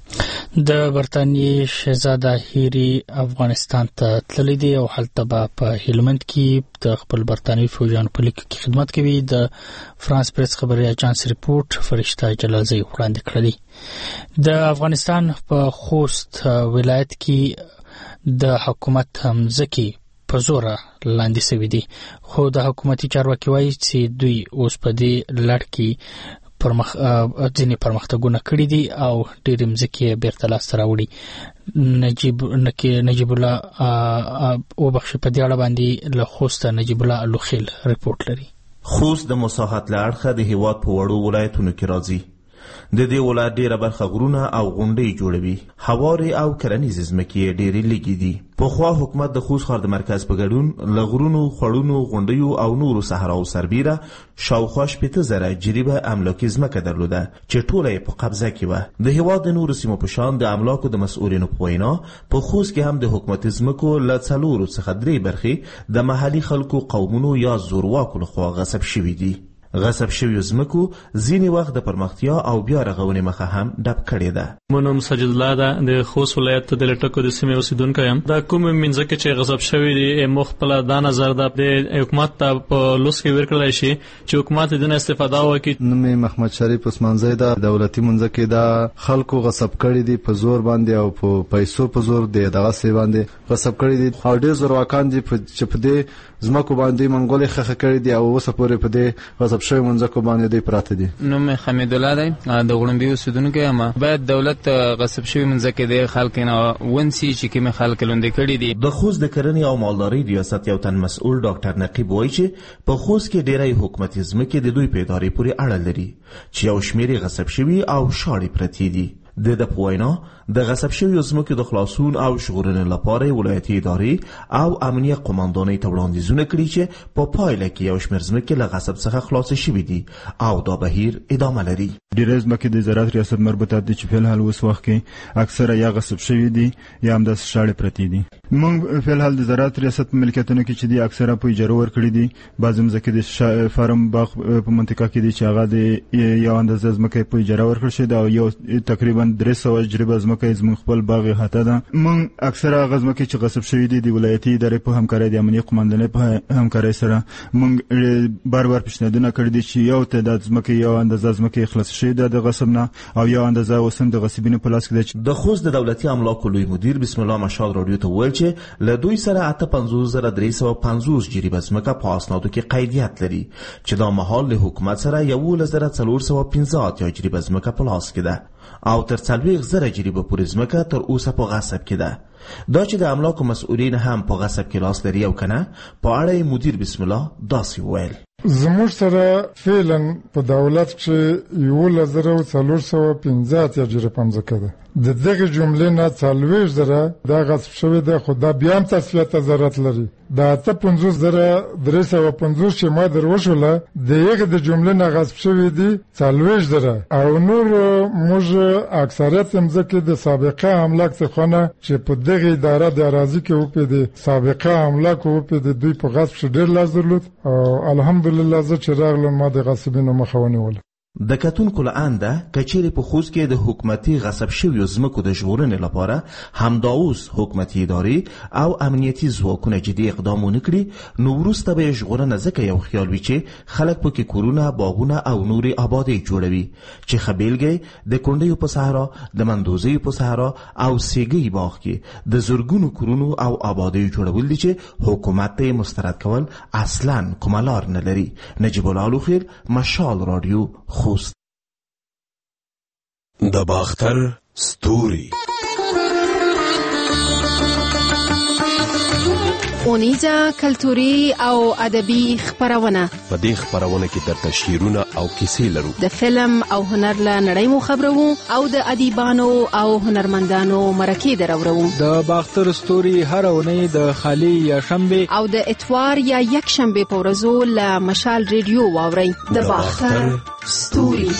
Speaker 1: د برتانیې شهزاده هری افغانستان ته تللی دی او هلته به په هلمند کې د خپل برتانوي فوجیانو په لیکو کې خدمت کوي. د فرانس پریس خبري اژانس ریپورت فرشته جلالزای وړاندې کړی. د افغانستان په خوست ولایت کې د حکومت همځکې په زور لاندې شوی دي، خو د حکومتي چارواکي وایي چې دوی اوس په دې لړ کې ځینې پرمختګونه کړي دي او ډېرې مځکې بیرته لاسته راوړي. نجیب الله وبخښي په دې اړه باندې له خوسته نجیب الله الوخیل ریپورت لري.
Speaker 15: خوست د مساحت له اړخه د هیواد په وړو ولایتونو کې راځي. د دې ولایت ډیره برخه غرونه او غونډۍ جوړوي. هوارې او کرنیزې ځمکې ډېرې لږې دي. پخوا حکومت د خوست ښار د مرکز په ګډون له غرونو، خوړونو، غونډیو او نورو صحراو سربیره شاوخوا 80,000 جریبه املاکي ځمکه درلوده چې ټوله یې په قبضه کې وه. د هیواد د نورو سیمو په شان د املاکو د مسؤلینو په وینا په خوست کې هم د حکومتي ځمکو له 4 څخه 3 برخې د محلي خلکو، قومونو یا زورواکو لخوا غصب شوي دي. غصب شویو ځمکو ځینې وخت د پرمختیا او بیا رغونې مخه هم ډب کړې ده.
Speaker 23: منم سجد الله ده د خوست ولایت د لټکو د سیمې اوسیدونکی یم. دا کوم منځکه چې غصب شوی دی مخبل دا نظر ده د حکومت ته په لوس کې ورکړل شي چې حکومت دې نه استفاده وکړي.
Speaker 24: نوم محمد شریف عثمانزی ده. دولتي منځکه دا خلکو غصب کړي دي په زور باندې او په پیسو په زور دغه سی باندې غصب کړي دي او ډېر زورواکان دي چې په دې ځمکو باندې منګولې خخه کړي دي او اوس پورې په دې غصب شوی منځکو باندې دی پراته دي.
Speaker 25: نوم حمید الله دی. د غړمبي اوسیدونکو یم. باید دولت غصب شوی منځکه د خلک نه ونسی چې کوم خلک لوندې کړي دي.
Speaker 15: د خوست د کرنې او مالدارۍ ریاست یو تن مسؤل ډاکټر نقیب وایي چې په خوست کې ډېری حکومتي ځمکې د دوی په ادارې پورې اړه لري چې یو شمېر غصب شوي او شاړې پرتې دي. د په وینا د غصب شویو ځمکو د خلاصون او ژغورنې لپاره ولایتي ادارې او امنیه قوماندانۍ ته وړاندیزونه کړي چې په پایله کې یو شمېر ځمکې له غصب څخه خلاصې شوي دي او دا بهیر ادامه لري.
Speaker 4: ډېرې ځمکې د زراعت ریاست مربوطات دي چې په الحال اوس وخت کې اکثره یا غصب شوي دي یا همداسې شاړې پرتې دي. موږ په الحال د زراعت ریاست په ملکیتونو کې چې دي اکثره په اجاره ورکړي دي. بعضې ځمکې د فارم باغ په منطقه کې دي چې هغه د یو اندازه ځمکه په اجاره ورکړل شوې ده او یو تقریبا 300 جریبه ځمکه زموږ خپل باغ احاطه ده. موږ اکثره هغه ځمکې چې غصب شوي دي د ولایتي ادارې په همکارۍ د امنیه قوماندانۍ په همکارۍ سره موږ بار پیشنهادونه کړي دي چې یو تعداد ځمکې یو اندازه ځمکې خلاص شوې ده د غصب نه او یو اندازه اوس هم د غصبینو په لاس کې ده.
Speaker 15: د خوست د دولتي املاکو لوی مدیر بسم الله مشال رادیو ته وویل چې له دوی سره 58350 جریبه ځمکه په اسنادو کې قیدیت لري چې دا مهال له حکومت سره 11415 جریبه ځمکه په لاس کې ده او تر 40,000 جریبه پورې ځمکه تر اوسه په غصب کې ده. دا چې د املاکو مسؤلین هم په غصب کې لاس لري او کنه په اړه مدیر بسم الله داسې وویل.
Speaker 5: زموږ سره فعلا په دولت کې 1,415 جریبه ځمکه ده. د دغه جملې نه 40,000 دا غصب شوې ده خو دا بیا هم تصفیه ته ضرورت لري. دا 15,350 چې ما دروښوله د یغه د جملې نه غصب شوې دي 40,000 او نور موږ اکثریت ځمکې د سابقه املاک څخه نه چې په دغه اداره د اراضي کې وپېدې سابقه املاک وپېدې دوی په غصب شو ډېر لاس درلود او الحمدلله زه چې راغلم ما د غصبینو مخه ونیوله.
Speaker 15: د کتونکو له انده کچېرې په خوست کې د حکومتي غصب شویو ځمکو د ژغورنې لپاره همدا اوس حکومتي ادارې او امنیتي ځواکونه جدي اقدام ونه کړي نو وروسته به ژغورنه ځکه یو خیال وي چې خلک پکې کورونه باغونه او نورې آبادۍ جوړوي چې ښه بېلګه د کونډیو په صحرا د مندوزیو په صحرا او سیګۍ باغ کې د زرګونو کورونو او آبادۍ جوړول دي چې حکومت ته مسترد کول اصلا کومه لار نه لري. نجیب الله لوخیل، مشال رادیو، خوست.
Speaker 13: د باختر ستوري
Speaker 21: اونیزه کلتوري او ادبي خبرونه.
Speaker 13: په دې خبرونه کې درته شعرونه او کیسې لرو.
Speaker 21: د فلم او هنر له نړۍ مو خبرو او د ادیبانو او هنرمندانو مرکې درورو.
Speaker 16: د باختر ستوري هر اونۍ د خالی یا شنبه
Speaker 21: او د اتوار یا یک شنبه په ورځو له مشال ریډیو واوري. د باختر ستوري.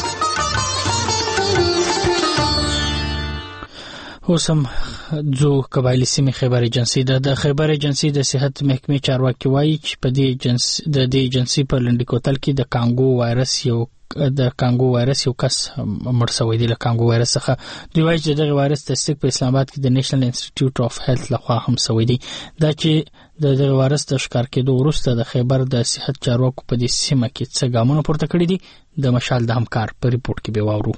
Speaker 1: اوسم جو قبایلی سیمې خیبر ایجنسی د خیبر ایجنسی د صحت محکمې چارواکي وایي چې په دې ایجنسی په لنډی کوتل کې د کانګو وایرس یو کس مړ شوی دی. له کانګو وایرس څخه دوی وایي چې دغه وایرس تصدیق په اسلام آباد کې د نېشنل انسټیټیوټ اف هیلث لخوا هم شوی دی. دا چې دغه وایرس د ښکار کېدو وروسته د خیبر د صحت چارواکو په دې سیمه کې څه ګامونه پورته کړي دي د مشال د همکار په ریپورت کې به واورو.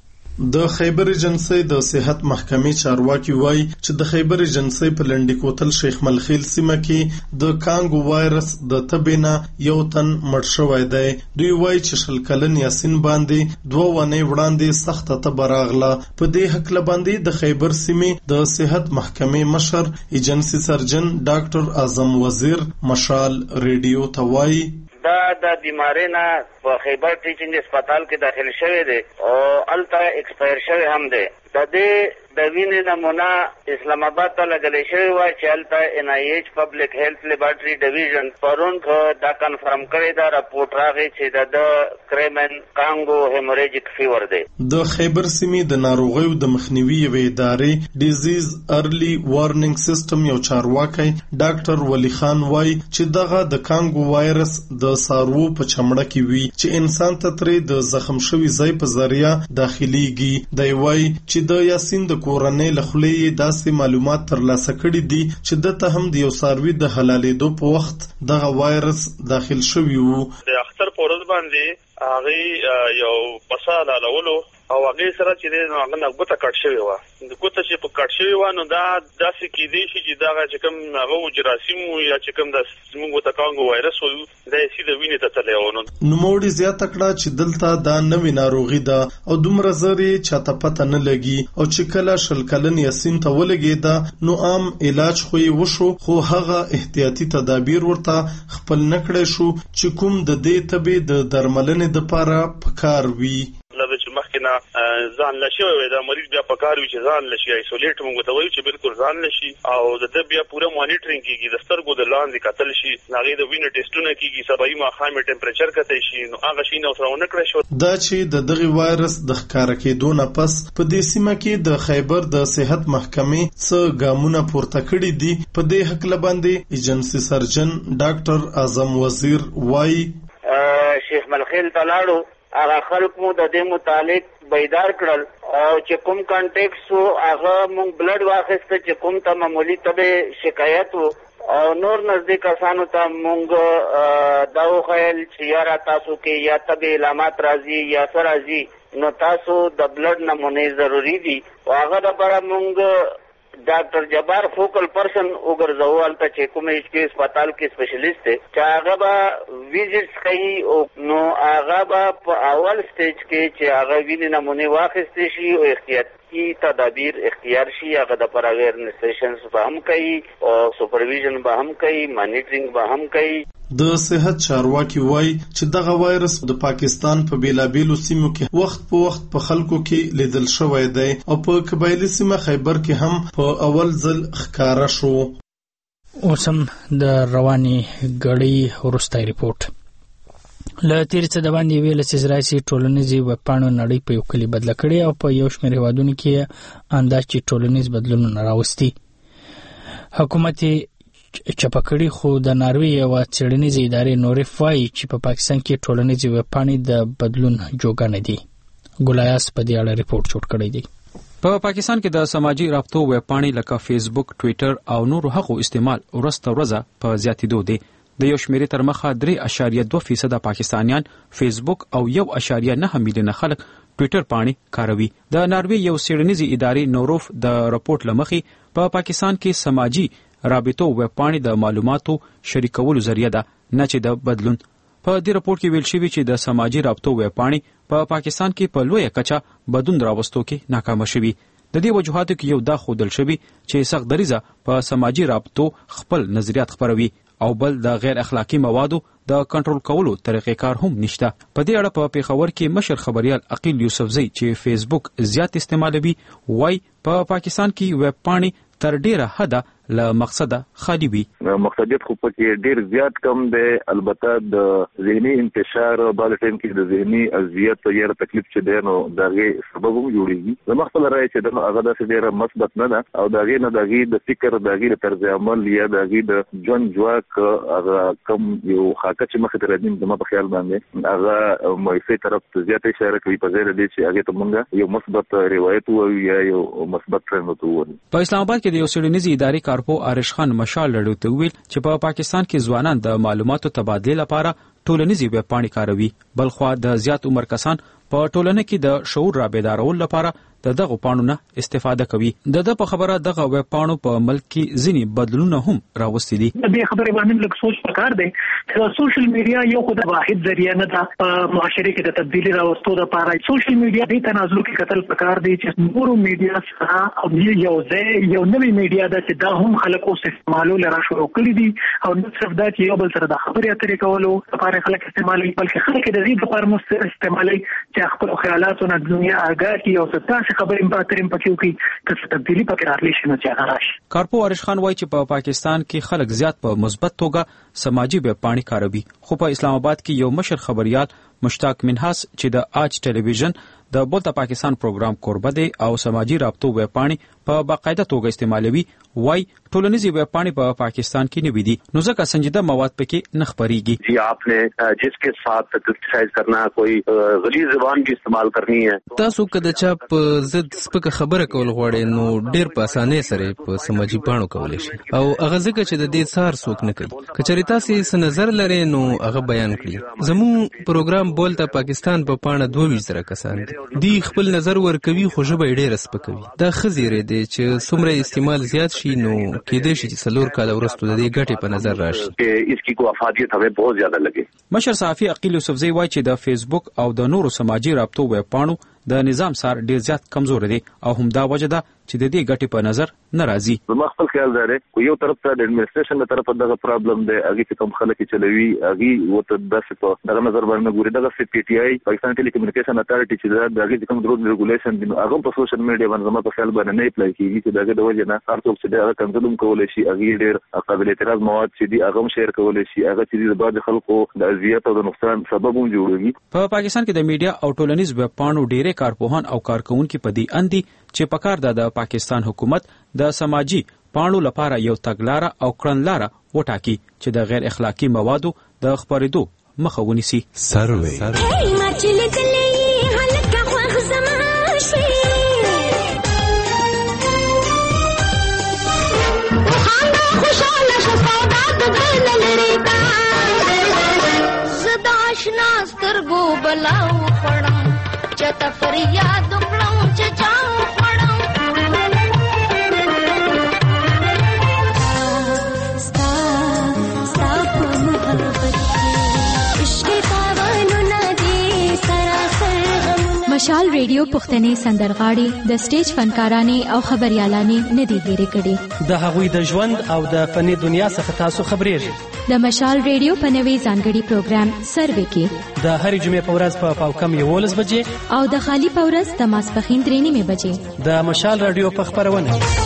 Speaker 18: د خیبر ایجنسی د صحت محکمې چارواکي وایي چې د خیبر ایجنسی په لنډی کوتل شیخ ملخیل سیمه کې د کانګو وایرس د تبې نه یو تن مړ شوی دی. دوی وایي چې 20 کلن یاسین باندې 2 ونې وړاندې سخته تبه راغله. په دې هکله باندې د خیبر سیمې د صحت محکمې مشر ایجنسی سرجن ډاکټر اعظم وزیر مشال ریډیو ته وایي
Speaker 26: دا د بیماری نه په خیبر ټیچینګ هسپتال کې داخل شوی دی او الته ایکسپایر شوی هم دی. د دې د وینې نمونه اسلام آباد ته لګلې شوی و چې الته ان آی ایچ پبلک هیلث لیبارټری ډیویژن پرون دا کنفرم کړی دا راپورټ راغی چې د کریمن کانګو هیموریجیک فیور دی.
Speaker 18: د خیبر سیمې د ناروغیو د مخنیوي یوې ادارې ډیزیز ارلی وارنینګ سیستم یو چارواکي ډاکټر ولی خان وایي چې دغه د کانګو وایرس د سارو په چمړه کې وي چې انسان ته ترې د زخم شوی ځای په ذریعہ داخليږي. دی وایي چې د یاسین د کورنۍ له خولې داسې معلومات ترلاسه کړي دي چې دته هم د یو څاروي د حلالېدو په وخت دغه وایرس داخل شوی وو.
Speaker 27: د اختر په ورځ باندې هغه یو بسا لالولو او هغه سره چې هغه نه ګوته کټ شوی و. د ګوته چې په کټ شوی و نو دا داسې کېدی شي چې دا چې کوم هغه جراثیم یا چې کوم د موږ ته کانګو وایرس وو دا سیده وینې ته تللی و.
Speaker 18: نو موړي زیاته کړه چې دلته دا نوې ناروغي ده او دومره زری چاته پته نه لګي او چې کله 20 کلن یاسین ته ولګېده نو عام علاج خو یې وشو خو هغه احتیاطي تدابیر ورته خپل نکړی شو چې کوم د دې تبې د درملنې د پاره پکار وي.
Speaker 27: لکه چې مخکې نه ځان لشي وي دا مریض بیا پکار وي چې ځان لشي ایسولیټ موږ ته وایو چې بالکل ځان لشي او د بیا پوره مانیټرینګ کیږي د سترګو د لاندې کتل شي هغه د وینې ټیسټونه کیږي سبای ماخامه ټمپریچر کته شي نو هغه شي نو سره ونکړی شو.
Speaker 18: دا چې د دغه وایرس د ښکار کېدو نه پس په دې سیمه کې د خیبر د صحت محکمې څخه ګامونه پورته کړي دي. په دې حق لباندې ایجنسی سرجن ډاکټر اعظم وزیر وای
Speaker 26: شیخ ملخیل تلاړو هغه خلک مو د دې متعلق بیدار کړل او چې کوم کانټیکس هغه مونږ بلډ واخیسته چې کوم ته معمولی تبه شکایت او نور نزدیک کسانو ته مونږ دا وخیل چې یاره تاسو کې یا تبه علامات راځي یا سر راځي نو تاسو د بلډ نمونه ضروری دي او هغه لپاره مونږ ډاکټر جبار فوکل پرسن وګرځو البته چې کوم ایچ پی هسپتال کې سپیشلیست دی چې هغه به ویزټس کوي او نو هغه به په اول سټیج کې چې هغه وینې نمونه واخیستې شي او احتیاطي تدابیر اختیار شي هغه د پر اویرنس سیشنز به هم کوي او سپرویژن به هم کوي مانیټرینګ به هم کوي.
Speaker 18: د صحت چارواکي وای چې دغه وایرس د پاکستان په بیلابیلو سیمو کې وخت په وخت په خلکو کې لیدل شوی دی او په قبایلی سیمه خیبر کې هم په اول ځل ښکارا شو.
Speaker 1: اوسم د رواني غړي ورستای ریپورت له تیر څه د باندې ویل چې زراعتي ټولنیزي وپاڼو نړۍ په یو کلی بدل کړي او په یو شمېر هیوادونو کې انداز چې ټولنیز بدلونونه راوستي. حکومت چپکړی خو د ناروی او څېړنیزې ادارې نورې فای چې په پاکستان کې ټولنیزې وپاڼې د بدلون جوګه نه دي. ګلایاس په دې اړه ریپورت جوړ کړی دی.
Speaker 2: په پاکستان کې د سماجی رابطو وپاڼې لکه فیسبوک، ټوئیټر او نورو هغو استعمال ورځ په زیاتېدو دی. د یو شمیرې تر مخه 3.2% پاکستانیان فیسبوک او 1.9 میلیونه خلک ټوئیټر پاڼې کاروي. د ناروی یو څېړنیزې ادارې نوروف د راپورټ لمخې په پاکستان کې سماجی رابطو وپاڼې د معلوماتو شریکولو ذریعہ ده نه چې د بدلون. په دې راپورټ کې ویل شوی چې د سماجی رابطو وپاڼې په پاکستان کې په لویه کچه بدلون راوستو کې ناکام شوي. د دې وجوهاتو کې یو دا ښودل شوی چې سخت دریزه په سماجی رابطو خپل نظریات خپروي او بل د غیر اخلاقی موادو د کنټرول کولو طریقې کار هم نشته. په دې اړه په پیښور کې مشر خبريال عقیل یوسفزئی چې فیسبوک زیات استعمالوي وای په پاکستان کې ویب پاڼې تر ډیره حد له مقصده خالی وي.
Speaker 7: مقصدیت خو پکې ډیر زیات کم دی. البته د ذهني انتشار بعد ټیم کې د ذهني اذیت یا تکلیف چې دی نو دغه سبب هم جوړیږي. زما خپل رائے چې د هغه د ډیره مثبت نه ده او دغه نه دغه د فکر دغه طرز عمل یا دغه د جون جواک هغه کم یو حقیقت چې مخ ته راځي زما په خیال باندې هغه موثق طرف ته زیات اشاره کوي په ځای د چې هغه ته مونږه یو مثبت روایت وو یا یو مثبت ټرند وو.
Speaker 2: په اسلام آباد کې د یو څېړنیزې ادارې کارپو آرش خان مشال لړو ته ویل چې په پاکستان کې ځوانان د معلوماتو تبادله لپاره ټولنیزې ویبپاڼې کاروي. بلخوا د زیات عمر کسان په ټولنه کې د شعور را بیدارولو لپاره دغه پاڼو نه استفاده کوي. د په خبره دغه ویب پاڼو په ملک کې ځینې بدلونونه هم راوستي دي.
Speaker 9: د خبرې باندې لږ سوچ پکار دی چې سوشل میډیا یو خو د واحد ذریعہ نه ده په معاشره کې د تبدیلی راوستو لپاره. سوشل میډیا د تنازل کې قتل پکار دی چې نورو میډیا سره او یو نوې میډیا ده چې دا هم خلکو استعمالول را شروع کړی دي او نه صرف دا چې یو بل سره د خبرې اترې کولو لپاره خلک استعمالوي بلکې خلک د دې لپاره استعمالوي چې خپل خیالاتو نه دنیا آگاهي او ستاسو خبرې په تریم پکې کوي چې تبدیلی پکې راغلی شي نو چې راشي.
Speaker 2: کارپو آرش خان وایي چې په پاکستان کې خلک زیات په مثبت توګه سماجی ویبپاڼې کاروي خو په اسلام آباد کې یو مشر خبريال مشتاق منحاس چې د آج ټلویزیون د بولتا پاکستان پروګرام کوربه دی او سماجی رابطو ویبپاڼې په باقاعده توګه استعمالوي وای ټولنیزې ویبپاڼې په پاکستان کې نه وي دي نو ځکه سنجیده مواد پکې نه خپريږي.
Speaker 17: جی آپ نے جس کے ساتھ کرٹیسائز کرنا کوئی غلیظ زبان بھی استعمال کرنی ہے
Speaker 19: تاسو کده چا په ضد سپکه خبره کول غواړي نو ډیر په اسانه سره په سماجی پاڼو کولای شي او هغه ځکه چې د دې څار څوک نه کوي. کچری تاسو یې نظر لري نو هغه بیان کړي. زموږ پروګرام بولتا پاکستان په پاڼه 22 کسان دي خپل نظر ورکوي خو ژبه ډیر سپکوي. دا خزيره دي چې څومره استعمال زیات شي نو کېدای شي چې څلور کال وروسته د دې ګټې په نظر راشي
Speaker 17: چې اس کی کو افادیت هغه بہت زیاده لګي.
Speaker 2: مشر صحافي عقیل یوسفزئی وایي چې د فیسبوک او د نورو سماجی رابطو ویبپاڼو د نظام سار ډیر زیات کمزور دي او همدا وجه ده چې د دې ګټې په نظر نه راځي.
Speaker 7: زما خپل خیال دا دی خو یو طرف ته د اډمنسټریشن له طرفه دغه پرابلم دی، هغه چې کوم خلک چلوي هغه وته داسې په دغه نظر باندې ګوري. دغه PTI پاکستان ټیلی کمیونیکیشن اتارټي چې دا دغه کوم رول ریګولیشن دی هغه په سوشل میډیا باندې زما په خیال باندې نه اپلای کیږي چې دغه د وجه نه هر څوک چې دا کنټرول کولای شي هغه ډیر قابل اعتراض مواد چې دی هغه شیر کولای شي، هغه چې د بعض خلکو د اذیت او د نقصان سبب هم جوړوي.
Speaker 2: په پاکستان کې د میډیا او ټولنیز ویب پاڼو ډیره کارپوهان او کارکونکو په دې اندي چې پکار د پاکستان حکومت د سماجی پاڼو لپاره یو تګلارې او کړنلاره وټاکي چې د غیر اخلاقی موادو د خپرېدو مخه ونیسي.
Speaker 3: مشال ریډیو پښتني سندرغاړي د سټیج فنکارانې او خبريالانې ندي هېرې کړي. د هغوی د ژوند او د فني دنیا څخه تاسو خبرېږئ. د مشال ریډیو په نوي ځانګړي پروګرام سروې کې د هرې جمعې په ورځ په پاوکم 11 بجې او د خالي په ورځ د ماسپښین 3 بجې د مشال ریډیو په خبرونه